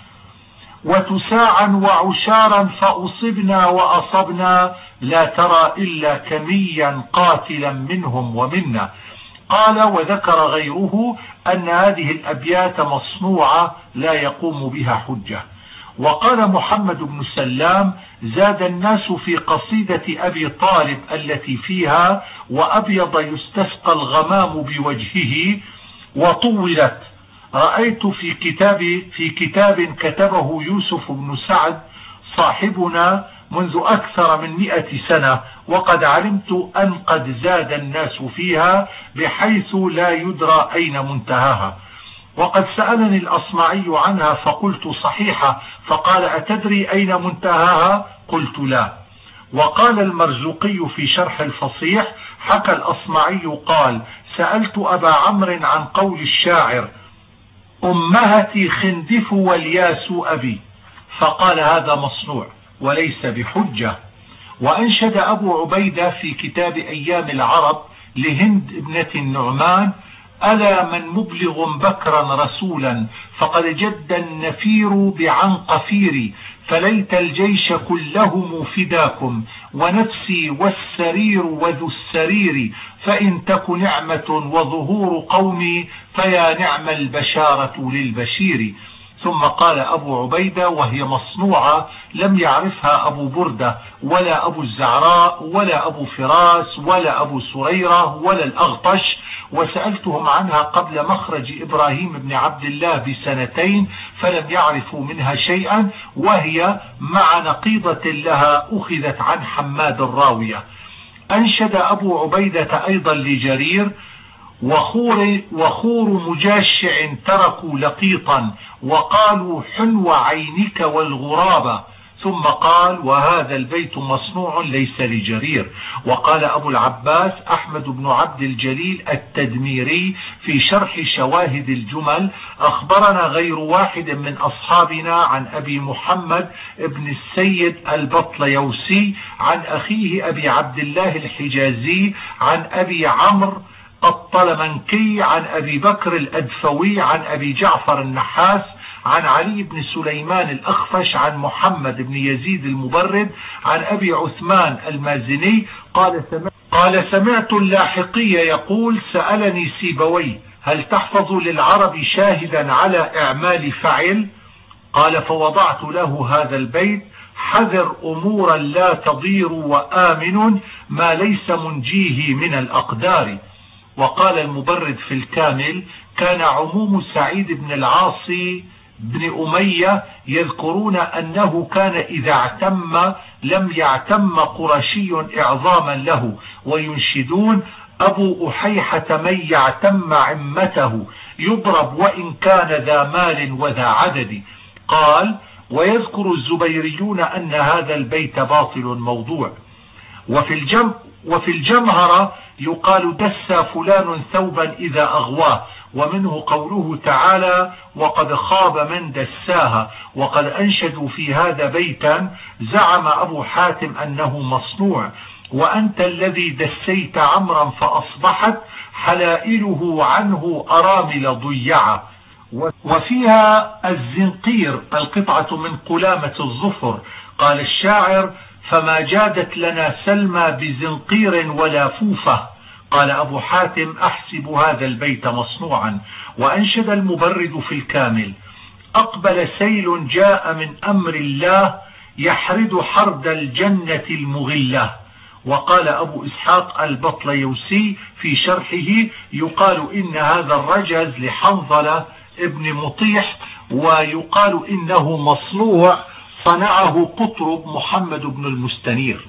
وتساعا وعشارا فأصبنا وأصبنا، لا ترى إلا كميا قاتلا منهم ومنا. قال: وذكر غيره أن هذه الأبيات مصنوعة لا يقوم بها حجة. وقال محمد بن سلام: زاد الناس في قصيدة أبي طالب التي فيها: وأبيض يستسقى الغمام بوجهه، وطولت. رأيت في كتاب في كتاب كتبه يوسف بن سعد صاحبنا منذ أكثر من مئة سنة، وقد علمت أن قد زاد الناس فيها بحيث لا يدرى أين منتهاها. وقد سألني الأصمعي عنها فقلت: صحيحة. فقال: أتدري أين منتهاها؟ قلت: لا. وقال المرزوقي في شرح الفصيح: حكى الأصمعي قال: سألت أبا عمرو عن قول الشاعر: أمهتي خندف والياس أبي، فقال: هذا مصنوع وليس بحجة. وأنشد أبو عبيدة في كتاب أيام العرب لهند ابنة النعمان: ألا من مبلغ بكرا رسولا، فقد جد النفير بعنقفير، فليت الجيش كلهم فداكم، ونفسي والسرير وذو السرير، فإن تك نعمة وظهور قومي، فيا نعم البشارة للبشير. ثم قال أبو عبيدة وهي مصنوعة لم يعرفها أبو بردة ولا أبو الزعراء ولا أبو فراس ولا أبو سريرة ولا الأغطش، وسألتهم عنها قبل مخرج إبراهيم بن عبد الله بسنتين فلم يعرفوا منها شيئا، وهي مع نقيضة لها أخذت عن حماد الراوية. أنشد أبو عبيدة أيضا لجرير: وخور, وخور مجاشع تركوا لقيطا، وقالوا حنو عينك والغرابة، ثم قال: وهذا البيت مصنوع ليس لجرير. وقال أبو العباس أحمد بن عبد الجليل التدميري في شرح شواهد الجمل: أخبرنا غير واحد من أصحابنا عن أبي محمد ابن السيد البطليوسي عن أخيه أبي عبد الله الحجازي عن أبي عمرو الطلمنكي عن أبي بكر الأدفوي عن أبي جعفر النحاس عن علي بن سليمان الأخفش عن محمد بن يزيد المبرد عن أبي عثمان المازني قال سمعت, قال سمعت اللاحقي يقول: سألني سيبوي: هل تحفظ للعرب شاهدا على إعمال فعل؟ قال: فوضعت له هذا البيت: حذر أمورا لا تضير وآمن ما ليس منجيه من الأقدار. وقال المبرد في الكامل: كان عموم سعيد بن العاصي بن أمية يذكرون أنه كان إذا اعتم لم يعتم قرشي إعظاما له، وينشدون: أبو أحيحة من يعتم عمته يضرب وإن كان ذا مال وذا عدد. قال: ويذكر الزبيريون أن هذا البيت باطل موضوع. وفي الجم وفي الجمهرة يقال: دس فلان ثوبا إذا أغواه، ومنه قوله تعالى: وقد خاب من دساها. وقد أنشدوا في هذا بيتا زعم أبو حاتم أنه مصنوع: وأنت الذي دسيت عمرا فأصبحت حلائله عنه أرامل ضيعة. وفيها الزنقير القطعة من قلامة الظفر. قال الشاعر: فما جادت لنا سلمى بزنقير ولا فوفة. قال أبو حاتم: أحسب هذا البيت مصنوعا. وأنشد المبرد في الكامل: أقبل سيل جاء من أمر الله يحرد حرد الجنة المغلة. وقال أبو إسحاق البطليوسي في شرحه: يقال إن هذا الرجز لحنظلة ابن مطيح، ويقال إنه مصنوع صنعه قطرب محمد بن المستنير.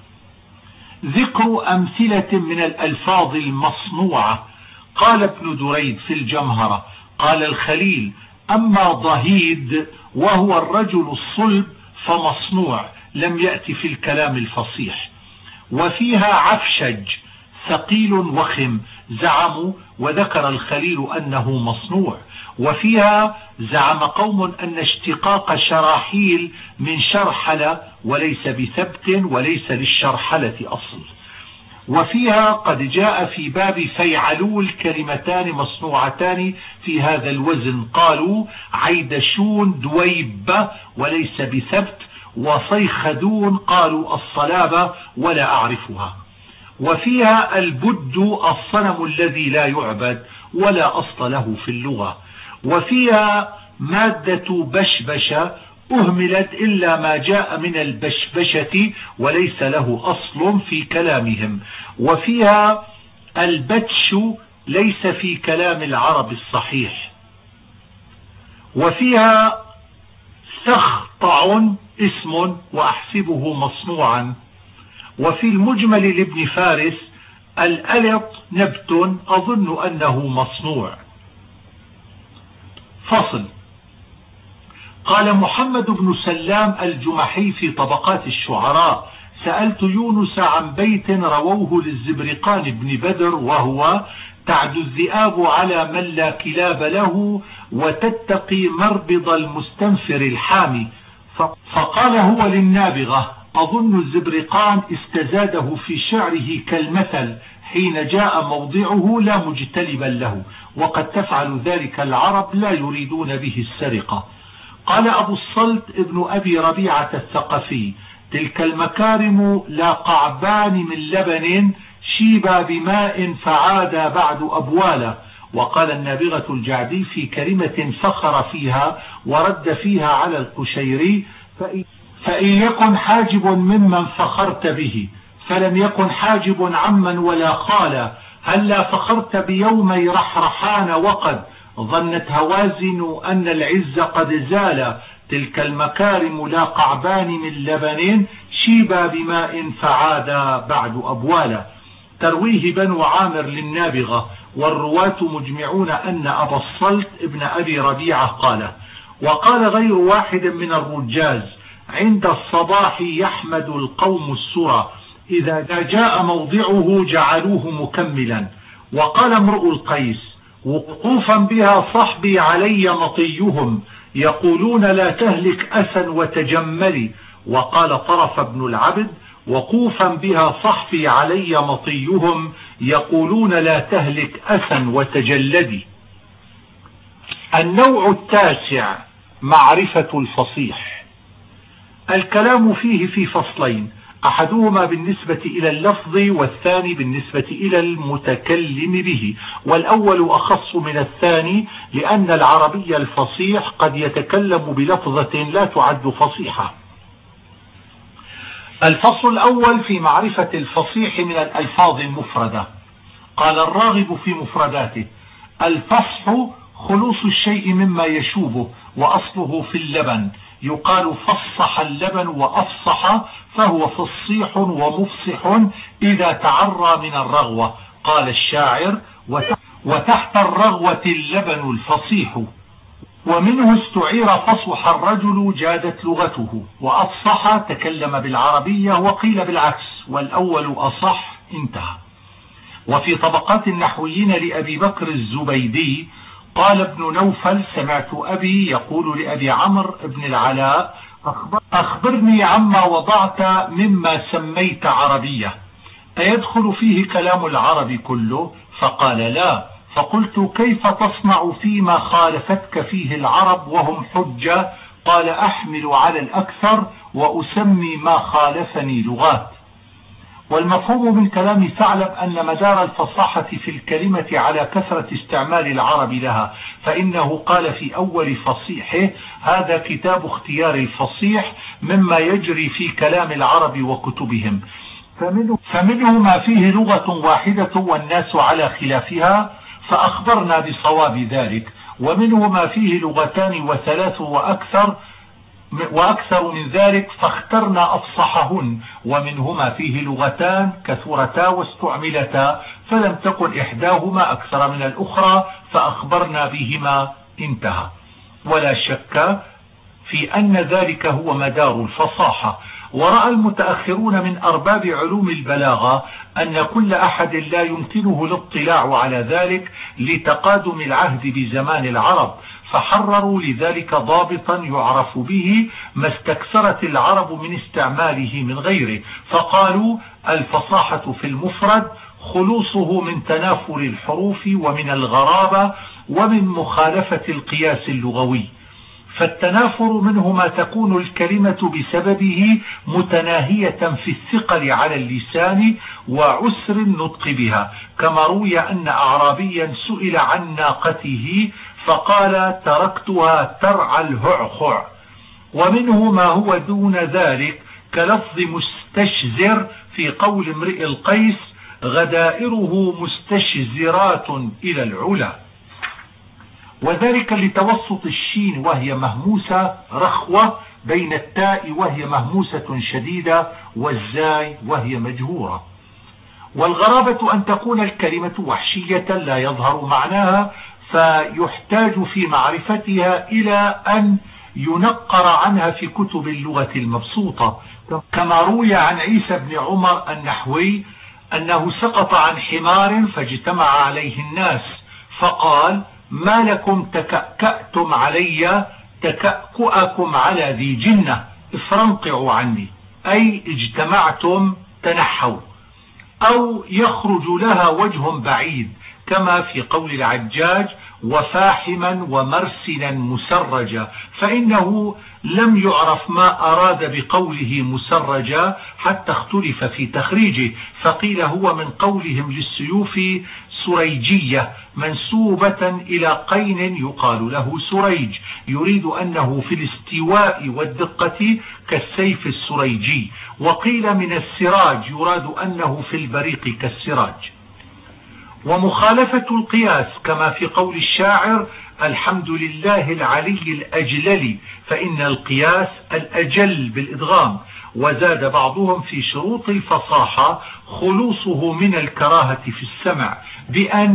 ذكر أمثلة من الألفاظ المصنوعة. قال ابن دريد في الجمهرة: قال الخليل: أما ضهيد وهو الرجل الصلب فمصنوع، لم يأتي في الكلام الفصيح. وفيها عفشج ثقيل وخم زعموا، وذكر الخليل أنه مصنوع. وفيها زعم قوم أن اشتقاق شراحيل من شرحل وليس بثبت وليس للشرحلة أصل. وفيها قد جاء في باب فيعلول كلمتان مصنوعتان في هذا الوزن، قالوا: عيدشون دويب وليس بثبت، وصيخدون قالوا الصلابة ولا أعرفها. وفيها البد الصنم الذي لا يعبد ولا أصل له في اللغة. وفيها مادة بشبشة أهملت إلا ما جاء من البشبشة وليس له أصل في كلامهم. وفيها البتش ليس في كلام العرب الصحيح. وفيها سخطع اسم وأحسبه مصنوعا. وفي المجمل لابن فارس: الألط نبت أظن أنه مصنوع. فصل. قال محمد بن سلام الجمحي في طبقات الشعراء: سألت يونس عن بيت رووه للزبرقان بن بدر وهو: تعدو الذئاب على من لا كلاب له وتتقي مربض المستنفر الحامي. فقال هو للنابغة: أظن الزبرقان استزاده في شعره كالمثل حين جاء موضعه لا مجتلبا له، وقد تفعل ذلك العرب لا يريدون به السرقة. قال أبو الصلت ابن أبي ربيعة الثقفي: تلك المكارم لا قعبان من لبن شيبا بماء فعادا بعد أبوالا. وقال النابغة الجعدي في كلمة فخر فيها ورد فيها على القشيري: فإن يكن حاجب ممن فخرت به فلم يكن حاجب عمن ولا خالا، هلا فخرت بيومي رحرحان وقد ظنت هوازن أن العز قد زال. تلك المكارم لا قعبان من لبن شيبا بماء فعادا بعد أبوالا. ترويه بنو عامر للنابغة، والرواة مجمعون أن أبا الصلت ابن أبي ربيعة قال. وقال غير واحد من الرجاز: عند الصباح يحمد القوم السرى، إذا جاء موضعه جعلوه مكملا. وقال امرؤ القيس: وقوفا بها صحبي علي مطيهم، يقولون لا تهلك أسا وتجملي. وقال طرف بن العبد: وقوفا بها صحبي علي مطيهم، يقولون لا تهلك أسا وتجلدي. النوع التاسع: معرفة الفصيح. الكلام فيه في فصلين، أحدهما بالنسبة إلى اللفظ والثاني بالنسبة إلى المتكلم به، والأول أخص من الثاني لأن العربي الفصيح قد يتكلم بلفظة لا تعد فصيحة. الفصل الأول في معرفة الفصيح من الألفاظ المفردة. قال الراغب في مفرداته: الفصح خلوص الشيء مما يشوبه، وأصله في اللبن، يقال فصح اللبن وأفصح، فهو فصيح ومفصح إذا تعرى من الرغوة. قال الشاعر: وتحت الرغوة اللبن الفصيح. ومنه استعير فصح الرجل جادت لغته، وأفصح تكلم بالعربية، وقيل بالعكس، والأول أصح. انتهى. وفي طبقات النحويين لأبي بكر الزبيدي قال ابن نوفل: سمعت أبي يقول لأبي عمرو بن العلاء: أخبرني عما وضعت مما سميت عربية، أيدخل فيه كلام العرب كله؟ فقال: لا. فقلت: كيف تصنع فيما خالفتك فيه العرب وهم حجة؟ قال: أحمل على الأكثر وأسمي ما خالفني لغات. والمفهوم من كلام ثعلب أن مدار الفصاحة في الكلمة على كثرة استعمال العرب لها، فإنه قال في أول فصيحه: هذا كتاب اختيار الفصيح مما يجري في كلام العرب وكتبهم، فمنه, فمنه ما فيه لغة واحدة والناس على خلافها، فأخبرنا بصواب ذلك، ومنه ما فيه لغتان وثلاث وأكثر وأكثر من ذلك فاخترنا أفصحهن، ومنهما فيه لغتان كثرتا واستعملتا فلم تكن إحداهما أكثر من الأخرى فأخبرنا بهما. انتهى. ولا شك في أن ذلك هو مدار الفصاحة. ورأى المتأخرون من أرباب علوم البلاغة أن كل أحد لا يمكنه الاطلاع على ذلك لتقادم العهد بزمان العرب، فحرروا لذلك ضابطا يعرف به ما استكثرت العرب من استعماله من غيره، فقالوا: الفصاحة في المفرد خلوصه من تنافر الحروف ومن الغرابة ومن مخالفة القياس اللغوي. فالتنافر منه ما تكون الكلمة بسببه متناهية في الثقل على اللسان وعسر النطق بها، كما روي أن أعرابيا سئل عن ناقته فقال: تركتها ترعى الهعخع. ومنه ما هو دون ذلك كلفظ مستشزر في قول امرئ القيس: غدائره مستشزرات إلى العلا، وذلك لتوسط الشين وهي مهموسة رخوة بين التاء وهي مهموسة شديدة والزاي وهي مجهورة. والغرابة أن تكون الكلمة وحشية لا يظهر معناها، فيحتاج في معرفتها إلى أن ينقر عنها في كتب اللغة المبسوطة، كما روي عن عيسى بن عمر النحوي أنه سقط عن حمار فاجتمع عليه الناس فقال: ما لكم تكأكأتم علي تكأكؤكم على ذي جنة، افرنقعوا عني، أي اجتمعتم تنحوا. أو يخرج لها وجه بعيد، كما في قول العجاج: وفاحما ومرسلا مسرجا، فإنه لم يعرف ما أراد بقوله مسرجا حتى اختلف في تخريجه، فقيل هو من قولهم للسيوف سريجية منسوبة إلى قين يقال له سريج، يريد أنه في الاستواء والدقة كالسيف السريجي. وقيل من السراج يراد أنه في البريق كالسراج. ومخالفة القياس كما في قول الشاعر: الحمد لله العلي الأجلل، فإن القياس الأجل بالإدغام. وزاد بعضهم في شروط الفصاحة خلوصه من الكراهة في السمع، بأن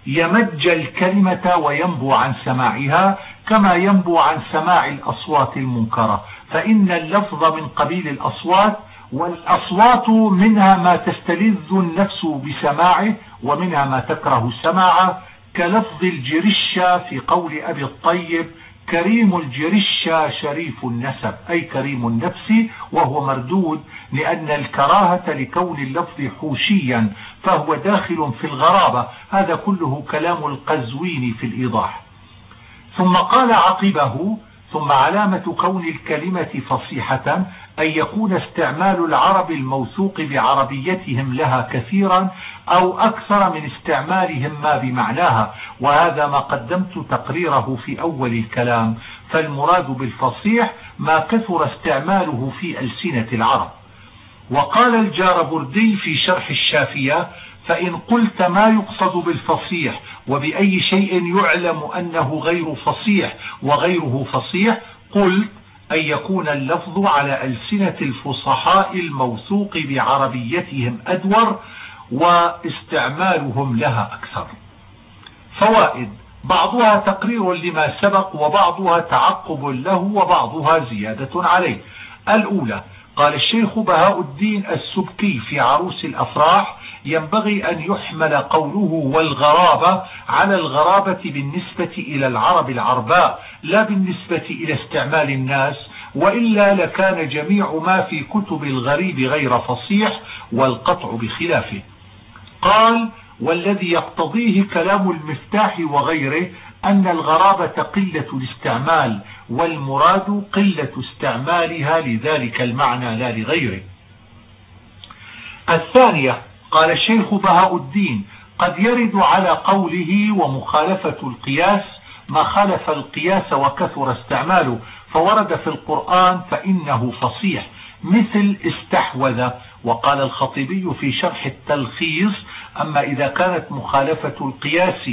يمج الكلمة وينبو عن سماعها كما ينبو عن سماع الأصوات المنكرة، فإن اللفظ من قبيل الأصوات، والأصوات منها ما تستلذ النفس بسماعه ومنها ما تكره سماعه، كلفظ الجرشة في قول أبي الطيب: كريم الجرشة شريف النسب، أي كريم النفس، وهو مردود لأن الكراهة لكون اللفظ حوشيا فهو داخل في الغرابة. هذا كله كلام القزويني في الإيضاح. ثم قال عقبه: ثم علامة كون الكلمة فصيحة أن يكون استعمال العرب الموثوق بعربيتهم لها كثيرا أو أكثر من استعمالهم ما بمعناها، وهذا ما قدمت تقريره في أول الكلام. فالمراد بالفصيح ما كثر استعماله في ألسنة العرب. وقال الجاربردي في شرح الشافية: فإن قلت ما يقصد بالفصيح وبأي شيء يعلم أنه غير فصيح وغيره فصيح، قلت أن يكون اللفظ على ألسنة الفصحاء الموثوق بعربيتهم أدور واستعمالهم لها أكثر. فوائد: بعضها تقرير لما سبق، وبعضها تعقب له، وبعضها زيادة عليه. الأولى: قال الشيخ بهاء الدين السبكي في عروس الأفراح: ينبغي أن يحمل قوله والغرابة على الغرابة بالنسبة إلى العرب العرباء لا بالنسبة إلى استعمال الناس، وإلا لكان جميع ما في كتب الغريب غير فصيح، والقطع بخلافه. قال: والذي يقتضيه كلام المفتاح وغيره أن الغرابة قلة الاستعمال، والمراد قلة استعمالها لذلك المعنى لا لغيره. الثانية: قال الشيخ بهاء الدين: قد يرد على قوله ومخالفة القياس ما خالف القياس وكثر استعماله، فورد في القرآن فإنه فصيح، مثل استحوذ. وقال الخطيبي في شرح التلخيص: أما إذا كانت مخالفة القياس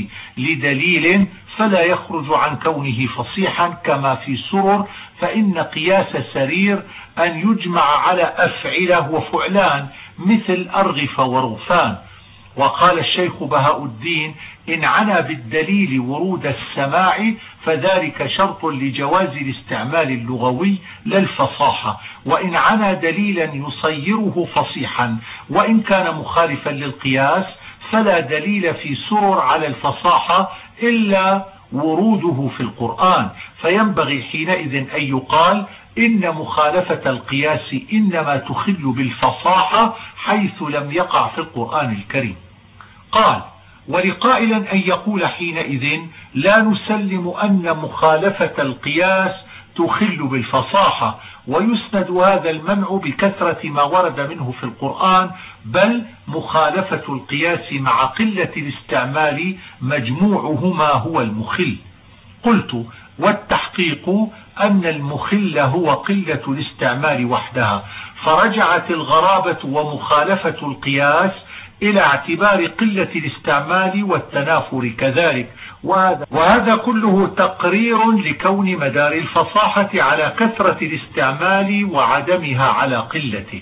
لدليل فلا يخرج عن كونه فصيحا، كما في سرر، فإن قياس سرير أن يجمع على أفعله وفعلان، مثل أرغف ورغفان. وقال الشيخ بهاء الدين: إن عنا بالدليل ورود السماع فذلك شرط لجواز الاستعمال اللغوي لا الفصاحة، وإن عنا دليلا يصيره فصيحا وإن كان مخالفا للقياس فلا دليل في سرر على الفصاحة إلا وروده في القرآن، فينبغي حينئذ أن يقال إن مخالفة القياس إنما تخل بالفصاحة حيث لم يقع في القرآن الكريم. قال: ولقائلا أن يقول حينئذ لا نسلم أن مخالفة القياس تخل بالفصاحة، ويسند هذا المنع بكثرة ما ورد منه في القرآن، بل مخالفة القياس مع قلة الاستعمال مجموعهما هو المخل. قلت: والتحقيق أن المخل هو قلة الاستعمال وحدها، فرجعت الغرابة ومخالفة القياس إلى اعتبار قلة الاستعمال والتنافر كذلك، وهذا, وهذا كله تقرير لكون مدار الفصاحة على كثرة الاستعمال وعدمها على قلته.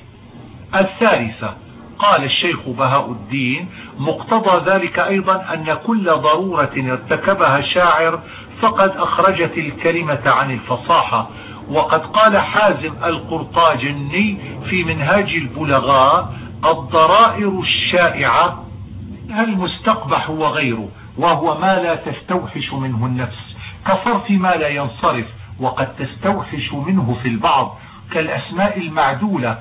الثالثة: قال الشيخ بهاء الدين: مقتضى ذلك أيضا أن كل ضرورة ارتكبها شاعر فقد أخرجت الكلمة عن الفصاحة. وقد قال حازم القرطاجني في منهاج البلغاء: الضرائر الشائعة المستقبح وغيره، وهو ما لا تستوحش منه النفس، كصرف ما لا ينصرف، وقد تستوحش منه في البعض كالأسماء المعدولة،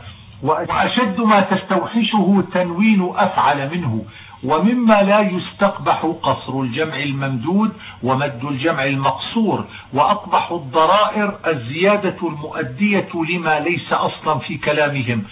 وأشد ما تستوحشه تنوين أفعل منه. ومما لا يستقبح قصر الجمع الممدود ومد الجمع المقصور، وأقبح الضرائر الزيادة المؤدية لما ليس أصلا في كلامهم،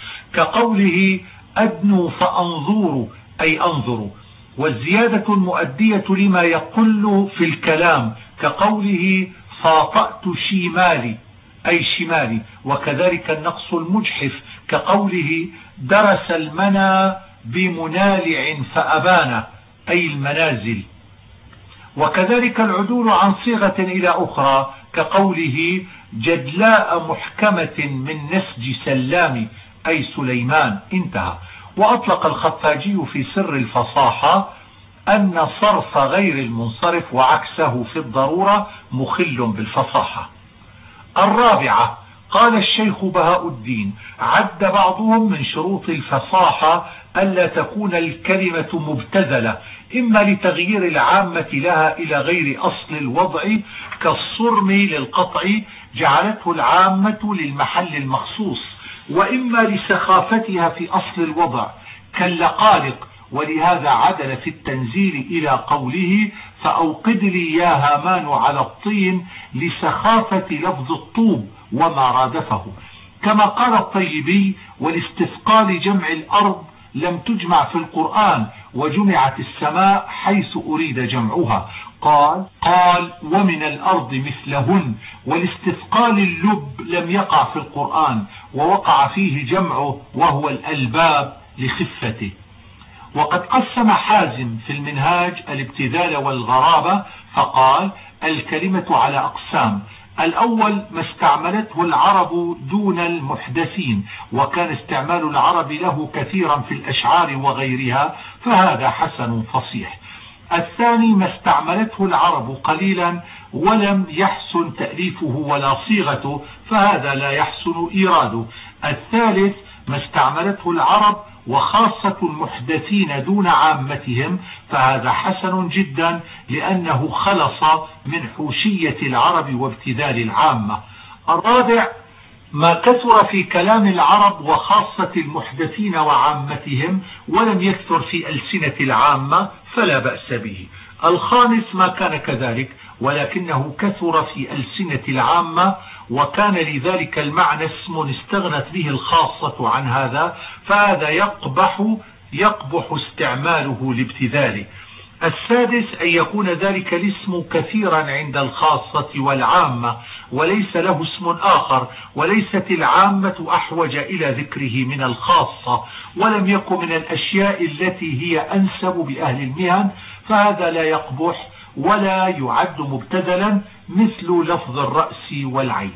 كقوله أدنوا فأنظروا أي أنظروا، والزيادة المؤدية لما يقل في الكلام، كقوله فاطأت شمالي أي شمالي، وكذلك النقص المجحف، كقوله درس المنى بمنالع فأبان أي المنازل، وكذلك العدول عن صيغة إلى أخرى، كقوله جدلاء محكمة من نسج سلام أي سليمان. انتهى. وأطلق الخفاجي في سر الفصاحة أن صرف غير المنصرف وعكسه في الضرورة مخل بالفصاحة. الرابعة، قال الشيخ بهاء الدين: عد بعضهم من شروط الفصاحة ألا تكون الكلمة مبتذلة، إما لتغيير العامة لها إلى غير أصل الوضع كالصرم للقطع جعلته العامة للمحل المخصوص، وإما لسخافتها في أصل الوضع كاللقالق، ولهذا عدل في التنزيل إلى قوله: فأوقد لي يا هامان على الطين، لسخافة لفظ الطوب وما رادفه. كما قال الطيبي: والاستثقال جمع الأرض لم تجمع في القرآن، وجمعت السماء حيث أريد جمعها. قال قال ومن الأرض مثلهن، والاستثقال اللب لم يقع في القرآن، ووقع فيه جمعه وهو الألباب لخفته. وقد قسم حازم في المنهاج الابتذال والغرابة فقال: الكلمة على أقسام: الأول ما استعملته العرب دون المحدثين، وكان استعمال العرب له كثيرا في الأشعار وغيرها، فهذا حسن فصيح. الثاني ما استعملته العرب قليلا ولم يحسن تأليفه ولا صيغته، فهذا لا يحسن إيراده. الثالث ما استعملته العرب وخاصة المحدثين دون عامتهم، فهذا حسن جدا لأنه خلص من حوشية العرب وابتذال العامة. الرابع ما كثر في كلام العرب وخاصة المحدثين وعامتهم ولم يكثر في ألسنة العامة، فلا بأس به. الخامس ما كان كذلك ولكنه كثر في ألسنة العامة، وكان لذلك المعنى اسم استغنت به الخاصة عن هذا، فهذا يقبح يقبح استعماله لابتذاله. السادس أن يكون ذلك الاسم كثيرا عند الخاصة والعامة وليس له اسم آخر، وليست العامة أحوج إلى ذكره من الخاصة، ولم يكن من الأشياء التي هي أنسب بأهل المهن، فهذا لا يقبح ولا يعد مبتذلا مثل لفظ الرأس والعين.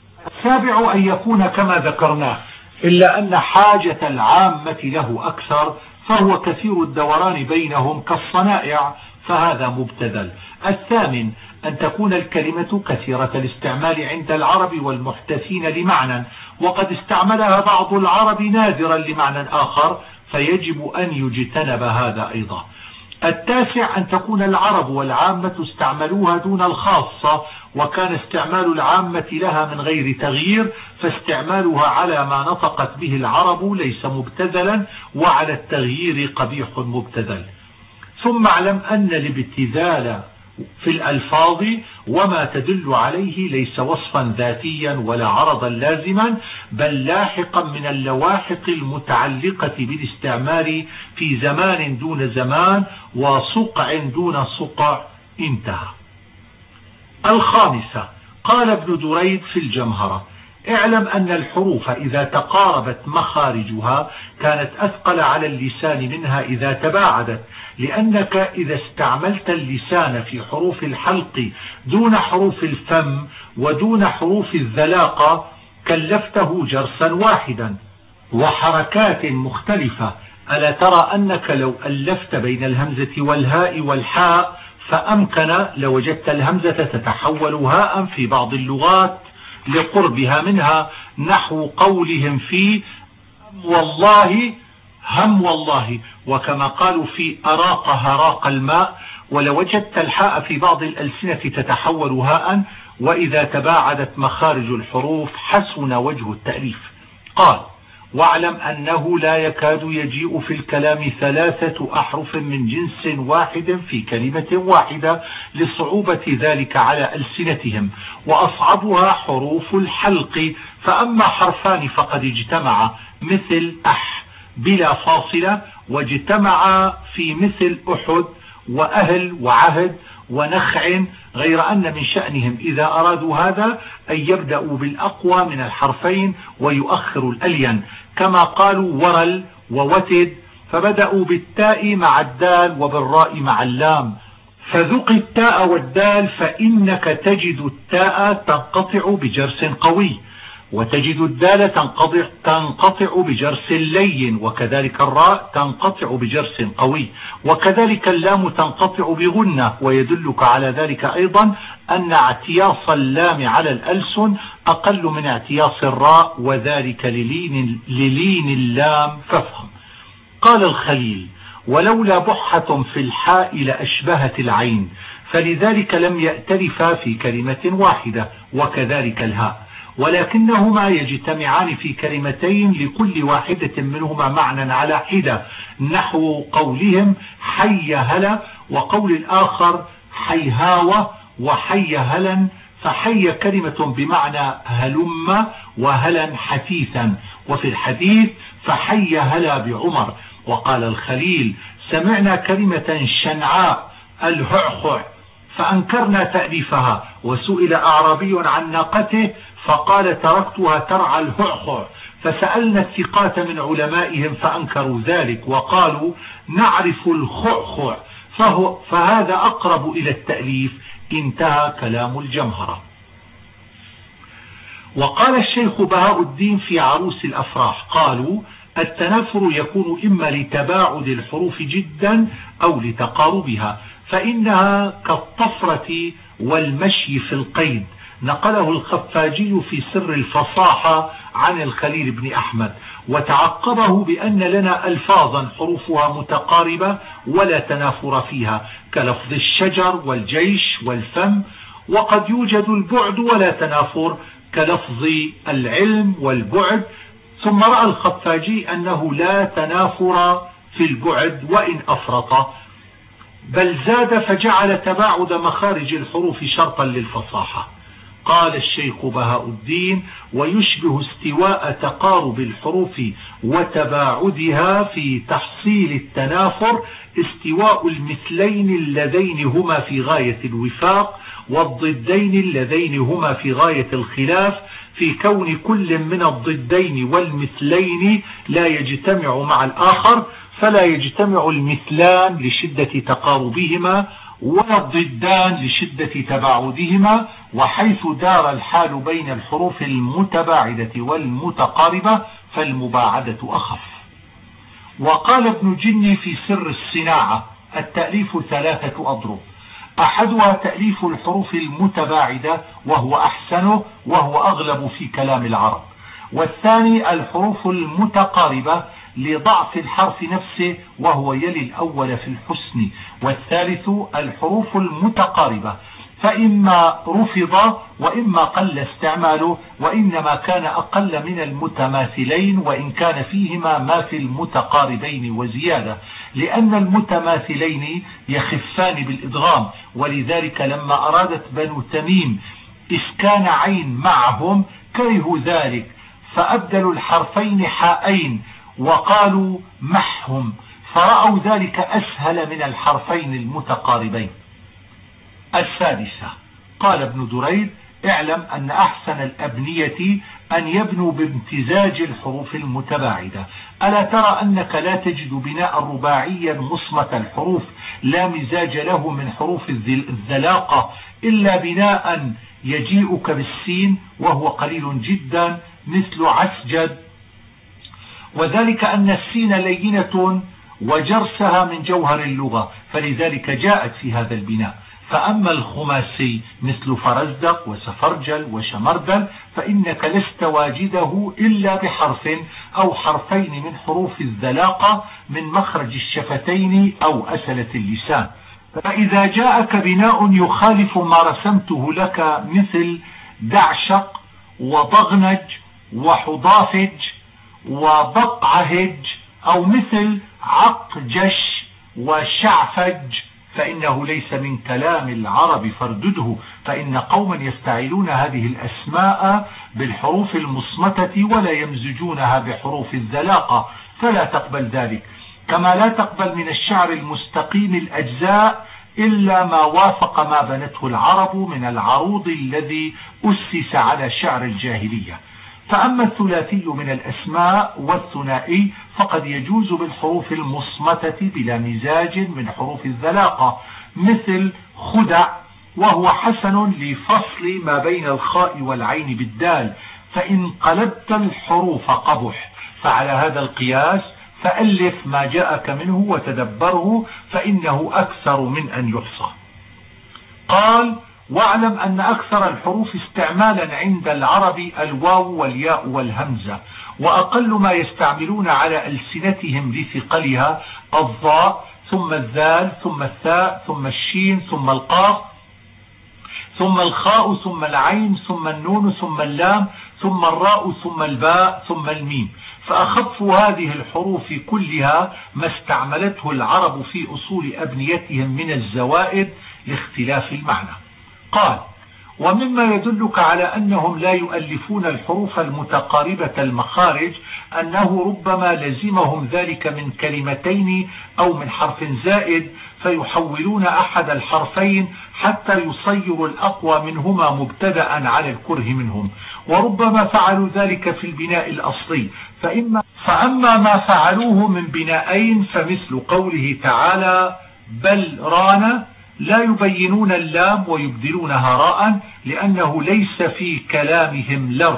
السابع أن يكون كما ذكرناه، إلا أن حاجة العامة له أكثر، فهو كثير الدوران بينهم كالصنائع، فهذا مبتذل. الثامن أن تكون الكلمة كثيرة الاستعمال عند العرب والمحدثين لمعنى، وقد استعملها بعض العرب نادرا لمعنى آخر، فيجب أن يجتنب هذا أيضا. التاسع أن تكون العرب والعامة استعملوها دون الخاصة، وكان استعمال العامة لها من غير تغيير، فاستعمالها على ما نطقت به العرب ليس مبتذلا، وعلى التغيير قبيح مبتذل. ثم اعلم أن الابتذال في الألفاظ وما تدل عليه ليس وصفا ذاتيا ولا عرضا لازما، بل لاحقا من اللواحق المتعلقة بالاستعمال في زمان دون زمان وصقع دون صقع. انتهى. الخامسة قال ابن دريد في الجمهرة: اعلم أن الحروف إذا تقاربت مخارجها كانت أثقل على اللسان منها إذا تباعدت، لأنك إذا استعملت اللسان في حروف الحلق دون حروف الفم ودون حروف الذلاقة كلفته جرسا واحدا وحركات مختلفة. ألا ترى أنك لو ألفت بين الهمزة والهاء والحاء فأمكن لوجدت الهمزة تتحول هاء في بعض اللغات لقربها منها، نحو قولهم في والله هم والله، وكما قالوا في أراق هراق الماء. ولوجدت الحاء في بعض الألسنة تتحول هاء، وإذا تباعدت مخارج الحروف حسن وجه التأليف. قال: واعلم أنه لا يكاد يجيء في الكلام ثلاثة أحرف من جنس واحد في كلمة واحدة لصعوبة ذلك على ألسنتهم، وأصعبها حروف الحلق، فأما حرفان فقد اجتمع مثل أح بلا فاصلة، واجتمع في مثل أحد وأهل وعهد ونخع، غير أن من شأنهم إذا أرادوا هذا أن يبدأوا بالأقوى من الحرفين ويؤخروا الألين، كما قالوا ورل ووتد، فبدأوا بالتاء مع الدال وبالراء مع اللام. فذق التاء والدال فإنك تجد التاء تنقطع بجرس قوي. وتجد الدال تنقطع, تنقطع بجرس لين، وكذلك الراء تنقطع بجرس قوي، وكذلك اللام تنقطع بغنة. ويدلك على ذلك أيضا أن اعتياص اللام على الألسن أقل من اعتياص الراء، وذلك للين, للين اللام فافهم. قال الخليل: ولولا بحة في الحاء لأشبهت العين، فلذلك لم يأتلفا في كلمة واحدة، وكذلك الهاء، ولكنهما يجتمعان في كلمتين لكل واحدة منهما معنى على حدة، نحو قولهم حي هلا، وقول الآخر حيهاوة وحي هلا، فحي كلمة بمعنى هلم، وهلا حثيثا. وفي الحديث فحي هلا بعمر. وقال الخليل: سمعنا كلمة شنعاء الهعخع فأنكرنا تأليفها، وسئل أعرابي عن ناقته فقال: تركتها ترعى الهعخع، فسألنا الثقات من علمائهم فأنكروا ذلك وقالوا: نعرف الخعخع، فهو فهذا أقرب إلى التأليف. انتهى كلام الجمهرة. وقال الشيخ بهاء الدين في عروس الأفراح: قالوا: التنافر يكون إما لتباعد الحروف جدا أو لتقاربها، فإنها كالطفرة والمشي في القيد. نقله الخفاجي في سر الفصاحة عن الخليل بن أحمد، وتعقبه بأن لنا ألفاظا حروفها متقاربة ولا تنافر فيها، كلفظ الشجر والجيش والفم، وقد يوجد البعد ولا تنافر كلفظ العلم والبعد. ثم رأى الخفاجي أنه لا تنافر في البعد وإن أفرط، بل زاد فجعل تباعد مخارج الحروف شرطا للفصاحة. قال الشيخ بهاء الدين: ويشبه استواء تقارب الحروف وتباعدها في تحصيل التنافر استواء المثلين اللذين هما في غاية الوفاق، والضدين اللذين هما في غاية الخلاف، في كون كل من الضدين والمثلين لا يجتمع مع الآخر، فلا يجتمع المثلان لشدة تقاربهما ولا الضدان لشدة تباعدهما. وحيث دار الحال بين الحروف المتباعدة والمتقاربة فالمباعدة أخف. وقال ابن جني في سر الصناعة: التأليف ثلاثة أضرب: أحدها تأليف الحروف المتباعدة وهو أحسنه وهو أغلب في كلام العرب، والثاني الحروف المتقاربة لضعف الحرف نفسه وهو يلي الأول في الحسن، والثالث الحروف المتقاربة فإما رفض وإما قل استعماله، وإنما كان أقل من المتماثلين وإن كان فيهما ما في المتقاربين وزيادة، لأن المتماثلين يخفان بالإدغام. ولذلك لما أرادت بنو تميم إسكان عين معهم كرهوا ذلك، فأبدلوا الحرفين حائين وقالوا محهم، فرأوا ذلك أسهل من الحرفين المتقاربين. السادسة: قال ابن دريد: اعلم أن أحسن الأبنية أن يبنوا بامتزاج الحروف المتباعدة. ألا ترى أنك لا تجد بناء رباعيا مصمت الحروف لا مزاج له من حروف الذلاقة إلا بناء يجيئك بالسين وهو قليل جدا مثل عسجد، وذلك أن السين لينة وجرسها من جوهر اللغة، فلذلك جاءت في هذا البناء. فأما الخماسي مثل فرزدق وسفرجل وشمردل فإنك لست واجده إلا بحرف أو حرفين من حروف الذلاقة من مخرج الشفتين أو أسلة اللسان. فإذا جاءك بناء يخالف ما رسمته لك مثل دعشق وضغنج وحضافج وبقعهج، أو مثل عقجش وشعفج، فإنه ليس من كلام العرب فاردده، فإن قوما يستعيلون هذه الأسماء بالحروف المصمتة ولا يمزجونها بحروف الذلاقة، فلا تقبل ذلك. كما لا تقبل من الشعر المستقيم الأجزاء إلا ما وافق ما بنته العرب من العروض الذي أسس على شعر الجاهلية. فأما الثلاثي من الأسماء والثنائي فقد يجوز بالحروف المصمتة بلا مزاج من حروف الذلاقة، مثل خدع، وهو حسن لفصل ما بين الخاء والعين بالدال، فإن قلبت الحروف قبح. فعلى هذا القياس فألف ما جاءك منه وتدبره، فإنه أكثر من أن يحصى. قال: واعلم أن أكثر الحروف استعمالا عند العرب الواو والياء والهمزة، وأقل ما يستعملون على ألسنتهم لثقلها الضاء ثم الذال ثم الثاء ثم الشين ثم القاف ثم الخاء ثم العين ثم النون ثم اللام ثم الراء ثم الباء ثم الميم. فأخف هذه الحروف كلها ما استعملته العرب في أصول أبنيتهم من الزوائد لاختلاف المعنى. قال: ومما يدلك على أنهم لا يؤلفون الحروف المتقاربة المخارج أنه ربما لزمهم ذلك من كلمتين أو من حرف زائد، فيحولون أحد الحرفين حتى يصير الأقوى منهما مبتدأ على الكره منهم، وربما فعلوا ذلك في البناء الأصلي. فإما فأما ما فعلوه من بنائين فمثل قوله تعالى: بل ران، لا يبينون اللام ويبدلونها راء لأنه ليس في كلامهم لر،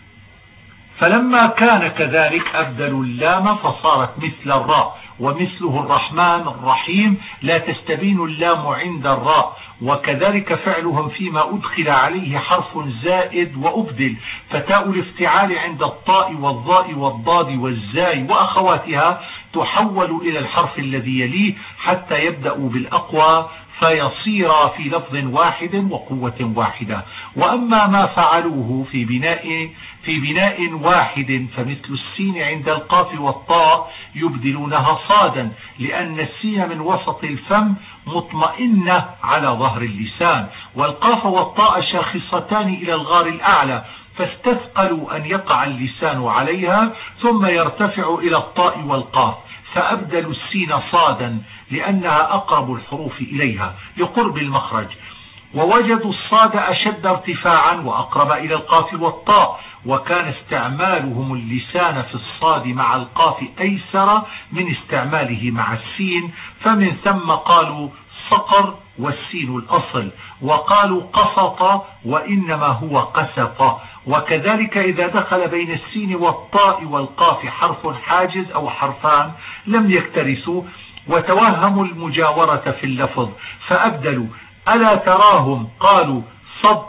فلما كان كذلك أبدلوا اللام فصارت مثل الراء. ومثله الرحمن الرحيم لا تستبين اللام عند الراء، وكذلك فعلهم فيما أدخل عليه حرف زائد وأبدل، فتاء الافتعال عند الطاء والضاء والضاد والزاي وأخواتها تحول إلى الحرف الذي يليه حتى يبدأوا بالأقوى فيصير في لفظ واحد وقوة واحدة. وأما ما فعلوه في بناء في بناء واحد فمثل السين عند القاف والطاء يبدلونها صادا، لأن السين من وسط الفم مطمئنة على ظهر اللسان، والقاف والطاء شاخصتان إلى الغار الأعلى، فاستثقلوا أن يقع اللسان عليها ثم يرتفع إلى الطاء والقاف، فأبدلوا السين صادا لأنها أقرب الحروف إليها لقرب المخرج، ووجدوا الصاد أشد ارتفاعا وأقرب إلى القاف والطاء، وكان استعمالهم اللسان في الصاد مع القاف أيسر من استعماله مع السين، فمن ثم قالوا صقر والسين الأصل، وقالوا قسط وإنما هو قسط. وكذلك إذا دخل بين السين والطاء والقاف حرف حاجز أو حرفان لم يكترثوا وتوهموا المجاورة في اللفظ فأبدلوا ألا تراهم قالوا صد،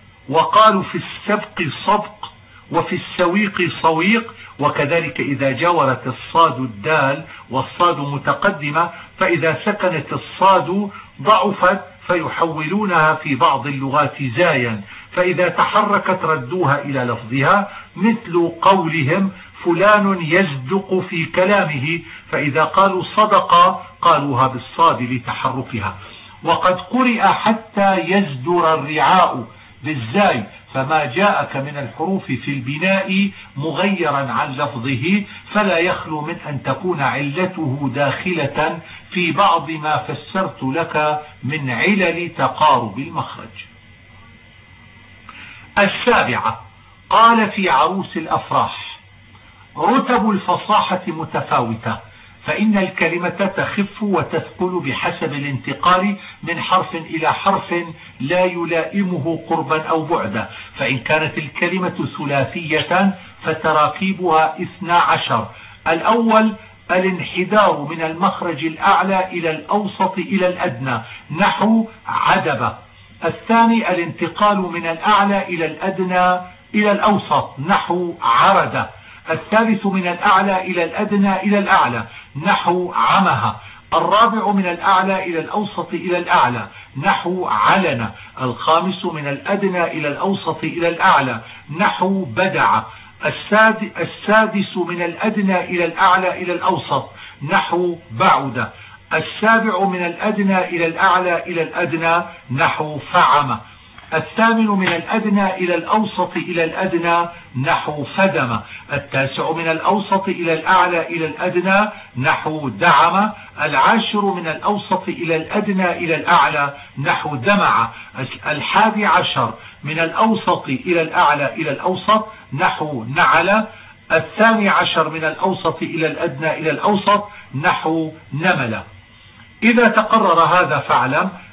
وقالوا في السبق صبق وفي السويق صويق. وكذلك إذا جاورت الصاد الدال والصاد متقدمة فإذا سكنت الصاد ضعفت فيحولونها في بعض اللغات زايا، فإذا تحركت ردوها إلى لفظها، مثل قولهم فلان يصدق في كلامه، فإذا قالوا صدق قالوها بالصاد لتحركها. وقد قرئ حتى يزدر الرعاء بالزاي، فما جاءك من الحروف في البناء مغيرا عن لفظه فلا يخلو من أن تكون علته داخلة في بعض ما فسرت لك من علل تقارب المخرج. السابعة، قال في عروس الأفراح: رتب الفصاحة متفاوتة، فإن الكلمة تخف وتثقل بحسب الانتقال من حرف إلى حرف لا يلائمه قربا أو بعدا. فإن كانت الكلمة ثلاثية فتراكيبها اثنا عشر: الأول الانحدار من المخرج الأعلى إلى الأوسط إلى الأدنى نحو عدب. الثاني الانتقال من الأعلى إلى الأدنى إلى الأوسط نحو عرد. الثالث من الأعلى إلى الأدنى إلى الأعلى نحو عمها. الرابع من الأعلى إلى الأوسط إلى الأعلى نحو علن. الخامس من الأدنى إلى الأوسط إلى الأعلى نحو بدع. السادس من الأدنى إلى الأعلى إلى الأوسط نحو بعد. السابع من الأدنى إلى الأعلى إلى الأدنى نحو فعم. الثامن من الأدنى إلى الأوسط إلى الأدنى نحو فدم. التاسع من الأوسط إلى الأعلى إلى الأدنى نحو دعم. العاشر من الأوسط إلى الأدنى إلى الأعلى نحو دمع. الحادي عشر من الأوسط إلى الأعلى إلى الأوسط نحو نعل. الثاني عشر من الأوسط إلى الأدنى إلى الأوسط نحو نمل. إذا تقرر هذا فاعلم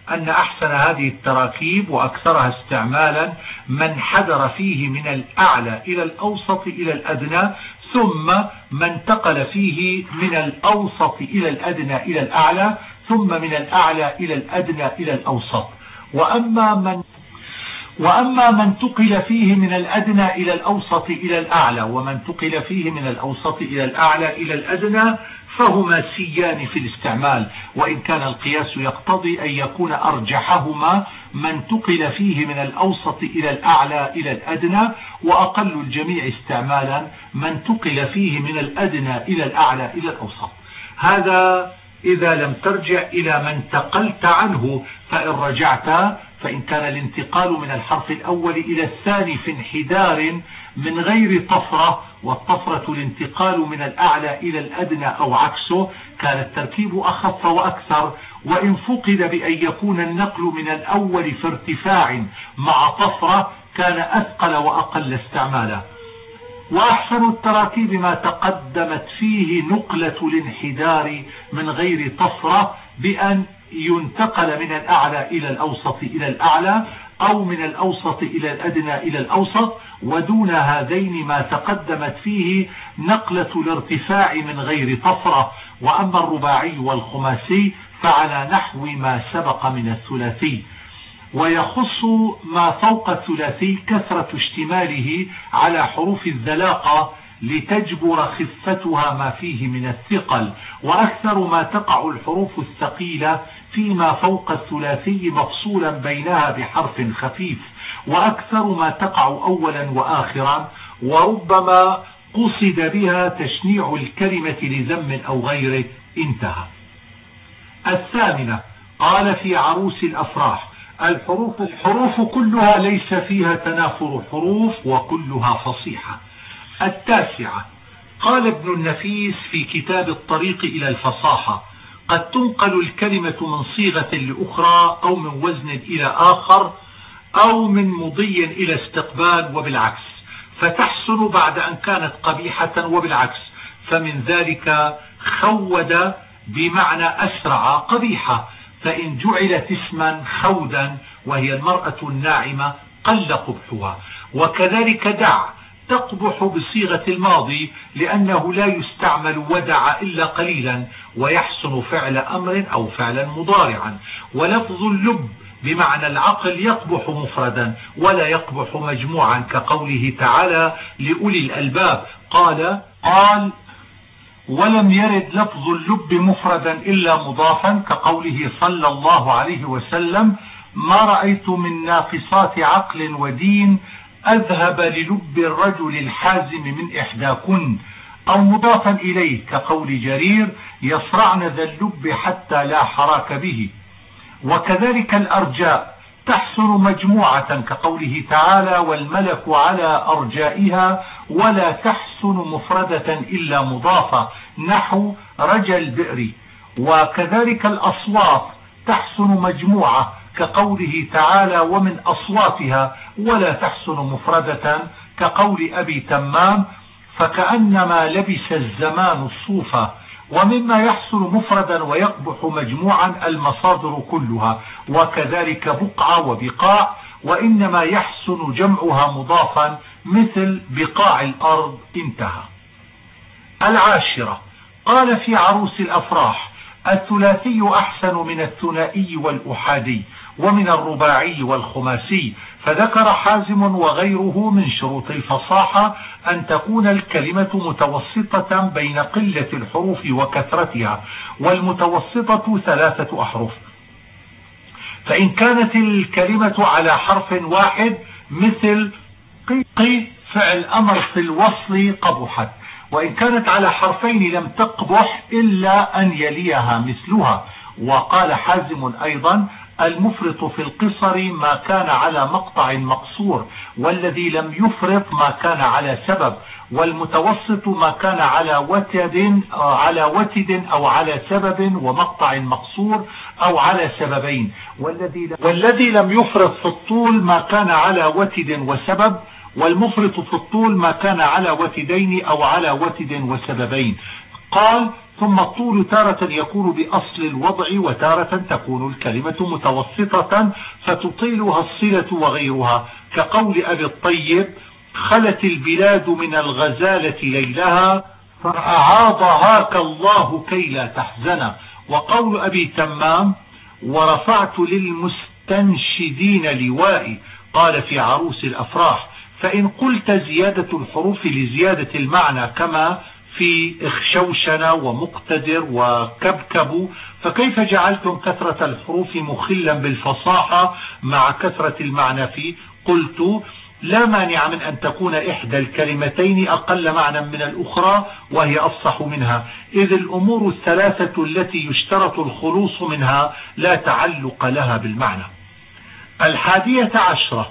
أن أحسن هذه التراكيب وأكثرها استعمالا من حدر فيه من الأعلى إلى الأوسط إلى الأدنى، ثم من انتقل فيه من الأوسط إلى الأدنى إلى الأعلى، ثم من الأعلى إلى الأدنى إلى الأوسط. وأما من وأما من انتقل فيه من الأدنى إلى الأوسط إلى الأعلى، ومن انتقل فيه من الأوسط إلى الأعلى إلى الأدنى، فهما سيان في الاستعمال، وإن كان القياس يقتضي أن يكون أرجحهما من انتقل فيه من الأوسط إلى الأعلى إلى الأدنى، وأقل الجميع استعمالا من انتقل فيه من الأدنى إلى الأعلى إلى الأوسط. هذا إذا لم ترجع إلى من انتقلت عنه، فإن رجعت فإن كان الانتقال من الحرف الأول إلى الثاني في انحدار من غير طفرة، والطفرة الانتقال من الأعلى إلى الأدنى أو عكسه، كان التركيب أخف وأكثر. وإن فقد بأن يكون النقل من الأول في ارتفاع مع طفرة، كان أثقل وأقل استعمالا. وأحسن التراكيب ما تقدمت فيه نقلة الانحدار من غير طفرة، بأن ينتقل من الأعلى إلى الأوسط إلى الأعلى، أو من الأوسط إلى الأدنى إلى الأوسط، ودون هذين ما تقدمت فيه نقلة الارتفاع من غير طفرة. وأما الرباعي والخماسي فعلى نحو ما سبق من الثلاثي. ويخص ما فوق الثلاثي كثرة اشتماله على حروف الذلاقة لتجبر خفتها ما فيه من الثقل، وأكثر ما تقع الحروف الثقيلة فيما فوق الثلاثي مفصولا بينها بحرف خفيف، وأكثر ما تقع أولا وآخرا، وربما قصد بها تشنيع الكلمة لذم أو غيره. انتهى. الثامنة، قال في عروس الأفراح: الحروف الحروف كلها ليس فيها تنافر حروف، وكلها فصيحة. التاسعة، قال ابن النفيس في كتاب الطريق إلى الفصاحة: قد تنقل الكلمة من صيغة لأخرى، أو من وزن إلى آخر، أو من مضي إلى استقبال، وبالعكس، فتحسن بعد أن كانت قبيحة، وبالعكس. فمن ذلك خود بمعنى أسرع قبيحة، فإن جعلت اسما خودا وهي المرأة الناعمة قل قبحها. وكذلك دع تقبح بصيغة الماضي، لأنه لا يستعمل ودع إلا قليلا، ويحسن فعل أمر أو فعلا مضارعا. ولفظ اللب بمعنى العقل يقبح مفردا ولا يقبح مجموعا، كقوله تعالى لأولي الألباب: قال قال ولم يرد لفظ اللب مفردا إلا مضافا، كقوله صلى الله عليه وسلم: ما رأيت من ناقصات عقل ودين أذهب للب الرجل الحازم من إحداكن، أو مضافا إليه، كقول جرير: يصرعن ذا اللب حتى لا حراك به. وكذلك الأرجاء تحسن مجموعة، كقوله تعالى: والملك على أرجائها، ولا تحسن مفردة إلا مضافة، نحو رجى البئر. وكذلك الأصوات تحسن مجموعة، كقوله تعالى: ومن أصواتها، ولا تحسن مفردة، كقول أبي تمام: فكأنما لبس الزمان الصوفة. ومما يحسن مفردا ويقبح مجموعا المصادر كلها، وكذلك بقعة وبقاع، وإنما يحسن جمعها مضافا، مثل بقاع الأرض. انتهى. العاشرة، قال في عروس الأفراح: الثلاثي أحسن من الثنائي والأحادي، ومن الرباعي والخماسي. فذكر حازم وغيره من شروط الفصاحة أن تكون الكلمة متوسطة بين قلة الحروف وكثرتها، والمتوسطة ثلاثة أحرف. فإن كانت الكلمة على حرف واحد، مثل قي فعل أمر في الوصل قبحت، وإن كانت على حرفين لم تقبح إلا أن يليها مثلها. وقال حازم أيضا: المفرط في القصر ما كان على مقطع مقصور، والذي لم يفرط ما كان على سبب، والمتوسط ما كان على وتد على وتد أو على سبب ومقطع مقصور أو على سببين، والذي والذي لم يفرط في الطول ما كان على وتد وسبب، والمفرط في الطول ما كان على وتدين أو على وتد وسببين. قال: ثم الطول تارة يكون بأصل الوضع وتارة تكون الكلمة متوسطة فتطيلها الصلة وغيرها، كقول أبي الطيب: خلت البلاد من الغزالة ليلها فأعاضهاك الله كي لا تحزن. وقول أبي تمام: ورفعت للمستنشدين لوائي، قال في عروس الأفراح. فإن قلت زيادة الحروف لزيادة المعنى كما في اخشوشن ومقتدر وكبكب، فكيف جعلتم كثرة الحروف مخلا بالفصاحة مع كثرة المعنى فيه؟ قلت: لا مانع من أن تكون إحدى الكلمتين أقل معنى من الأخرى وهي أفصح منها، إذ الأمور الثلاثة التي يشترط الخلوص منها لا تعلق لها بالمعنى. الحادية عشرة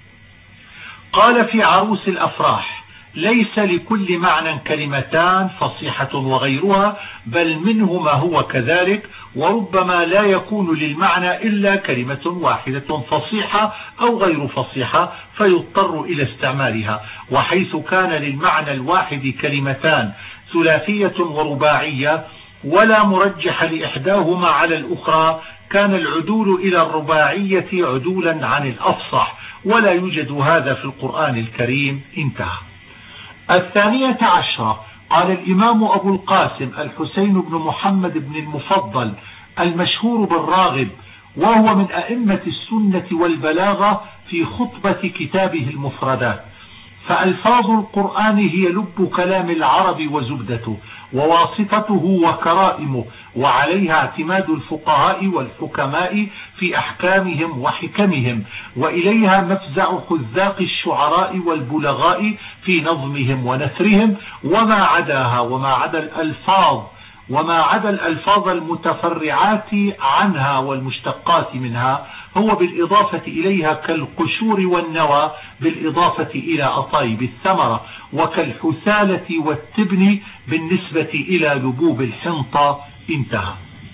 قال في عروس الأفراح: ليس لكل معنى كلمتان فصيحة وغيرها، بل منه ما هو كذلك، وربما لا يكون للمعنى إلا كلمة واحدة فصيحة أو غير فصيحة فيضطر إلى استعمالها. وحيث كان للمعنى الواحد كلمتان ثلاثية ورباعية ولا مرجح لإحداهما على الأخرى، كان العدول إلى الرباعية عدولا عن الأفصح، ولا يوجد هذا في القرآن الكريم. انتهى. الثانية عشرة قال الإمام أبو القاسم الحسين بن محمد بن المفضل المشهور بالراغب، وهو من أئمة السنة والبلاغة في خطبة كتابه المفردات: فألفاظ القرآن هي لب كلام العرب وزبدته وواسطته وكرائمه، وعليها اعتماد الفقهاء والحكماء في أحكامهم وحكمهم، وإليها مفزع خذاق الشعراء والبلغاء في نظمهم ونثرهم، وما عداها وما عدا الألفاظ وما عدا الألفاظ المتفرعات عنها والمشتقات منها هو بالإضافة إليها كالقشور والنوى بالإضافة إلى أطايب الثمرة، وكالحثالة والتبن بالنسبة إلى لبوب الحنطة. انتهى.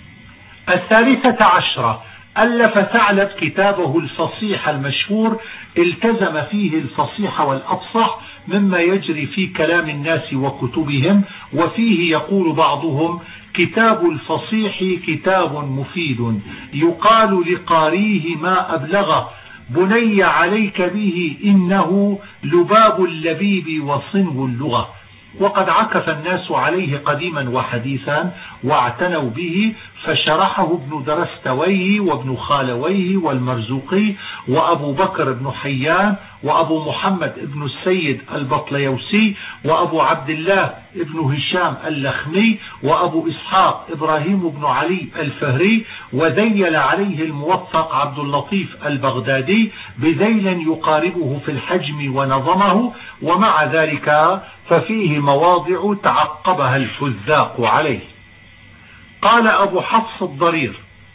الثالثة عشرة ألف ثعلب كتابه الفصيح المشهور، التزم فيه الفصيح والأفصح مما يجري في كلام الناس وكتبهم، وفيه يقول بعضهم: كتاب الفصيح كتاب مفيد، يقال لقاريه ما أبلغه، بني عليك به إنه لباب اللبيب وصنو اللغة. وقد عكف الناس عليه قديما وحديثا واعتنوا به، فشرحه ابن درستويه وابن خالويه والمرزوقي وأبو بكر بن حيان وأبو محمد بن السيد البطليوسي وأبو عبد الله بن هشام اللخمي وأبو إسحاق إبراهيم بن علي الفهري، وذيل عليه الموفق عبد اللطيف البغدادي بذيل يقاربه في الحجم ونظمه، ومع ذلك ففيه مواضع تعقبها الحذاق عليه. قال أبو حفص الضرير: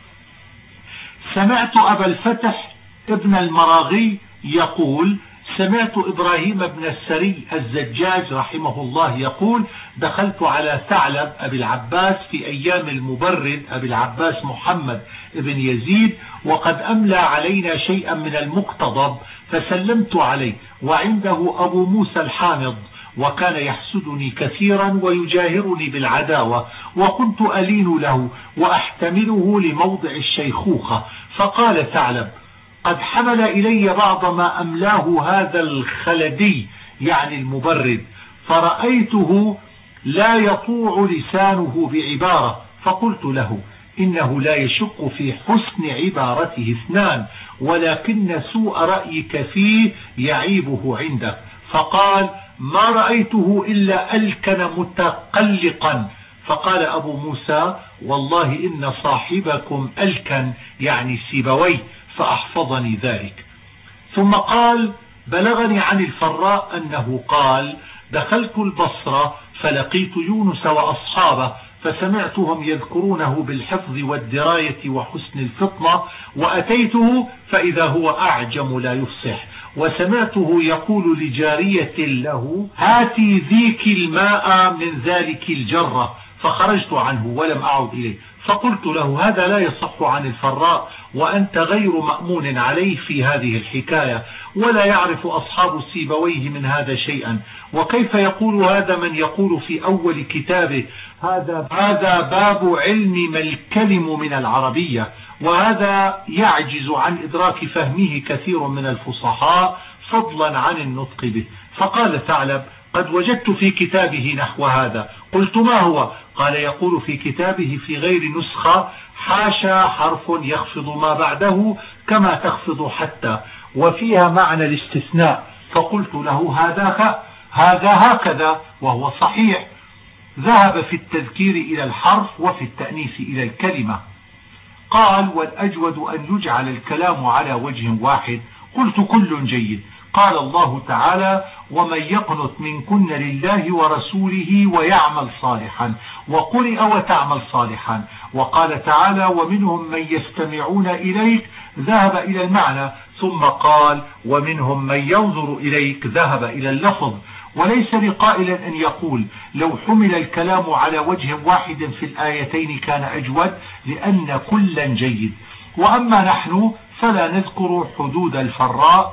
سمعت أبا الفتح ابن المراغي يقول: سمعت إبراهيم بن السري الزجاج رحمه الله يقول: دخلت على ثعلب أبي العباس في أيام المبرد أبي العباس محمد بن يزيد، وقد أملى علينا شيئا من المقتضب، فسلمت عليه، وعنده أبو موسى الحامض، وكان يحسدني كثيرا ويجاهرني بالعداوة، وكنت ألين له وأحتمله لموضع الشيخوخة. فقال ثعلب: قد حمل إلي بعض ما أملاه هذا الخلدي، يعني المبرد، فرأيته لا يطوع لسانه بعبارة، فقلت له: إنه لا يشك في حسن عبارته اثنان، ولكن سوء رأيك فيه يعيبه عندك. فقال: ما رأيته إلا ألكن متقلقا. فقال أبو موسى: والله إن صاحبكم ألكن، يعني سيبويه، فأحفظني ذلك. ثم قال: بلغني عن الفراء أنه قال: دخلت البصرة فلقيت يونس وأصحابه، فسمعتهم يذكرونه بالحفظ والدراية وحسن الفطنة، وأتيته فإذا هو أعجم لا يفصح، وسمعته يقول لجارية له: هاتي ذيك الماء من ذلك الجرة، فخرجت عنه ولم أعد إليه، فقلت له هذا لا يصح عن الفراء وأنت غير مأمون عليه في هذه الحكاية، ولا يعرف أصحاب سيبويه من هذا شيئا، وكيف يقول هذا من يقول في أول كتابه هذا هذا باب علم ما الكلم من العربية، وهذا يعجز عن إدراك فهمه كثير من الفصحاء فضلا عن النطق به. فقال ثعلب قد وجدت في كتابه نحو هذا. قلت ما هو؟ قال يقول في كتابه في غير نسخة حاشا حرف يخفض ما بعده كما تخفض حتى، وفيها معنى الاستثناء. فقلت له هذا هذا هكذا وهو صحيح. ذهب في التذكير إلى الحرف وفي التأنيث إلى الكلمة. قال والأجود أن يجعل الكلام على وجه واحد. قلت كل جيد. قال الله تعالى ومن يقنت منكن لله ورسوله ويعمل صالحا، وقرئ وتعمل صالحا. وقال تعالى ومنهم من يستمعون إليك ذهب إلى المعنى، ثم قال ومنهم من ينظر إليك ذهب إلى اللفظ. وليس لقائل أن يقول لو حمل الكلام على وجه واحد في الآيتين كان أجود، لأن كلا جيد. وأما نحن فلا نذكر حدود الفراء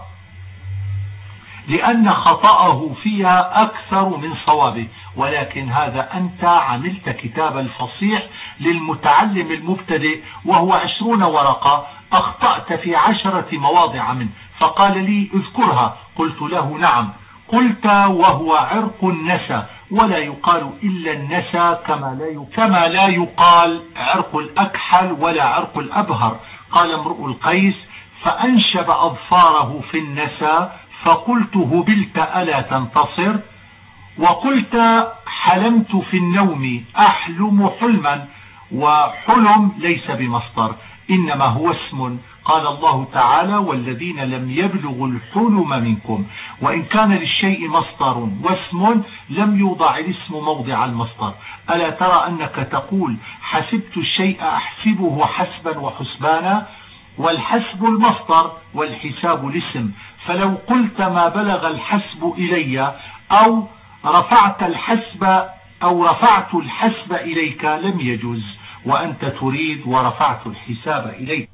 لأن خطأه فيها أكثر من صوابه، ولكن هذا أنت عملت كتاب الفصيح للمتعلم المبتدئ وهو عشرون ورقة، أخطأت في عشرة مواضع منه، فقال لي اذكرها. قلت له نعم. قلت وهو عرق النسا، ولا يقال إلا النسا كما لا كما لا يقال عرق الأكحل ولا عرق الأبهر. قال امرؤ القيس فأنشب أظفاره في النسا، فقلت هبلت ألا تنتصر؟ وقلت حلمت في النوم أحلم حلما، وحلم ليس بمصدر إنما هو اسم. قال الله تعالى والذين لم يبلغوا الحلم منكم، وإن كان للشيء مصدر واسم لم يوضع الاسم موضع المصدر. ألا ترى أنك تقول حسبت الشيء أحسبه حسبا وحسبانا، والحسب المصدر والحساب الاسم، فلو قلت ما بلغ الحسب إلي أو رفعت الحسب أو رفعت الحسب إليك لم يجوز، وأنت تريد ورفعت الحساب إليك.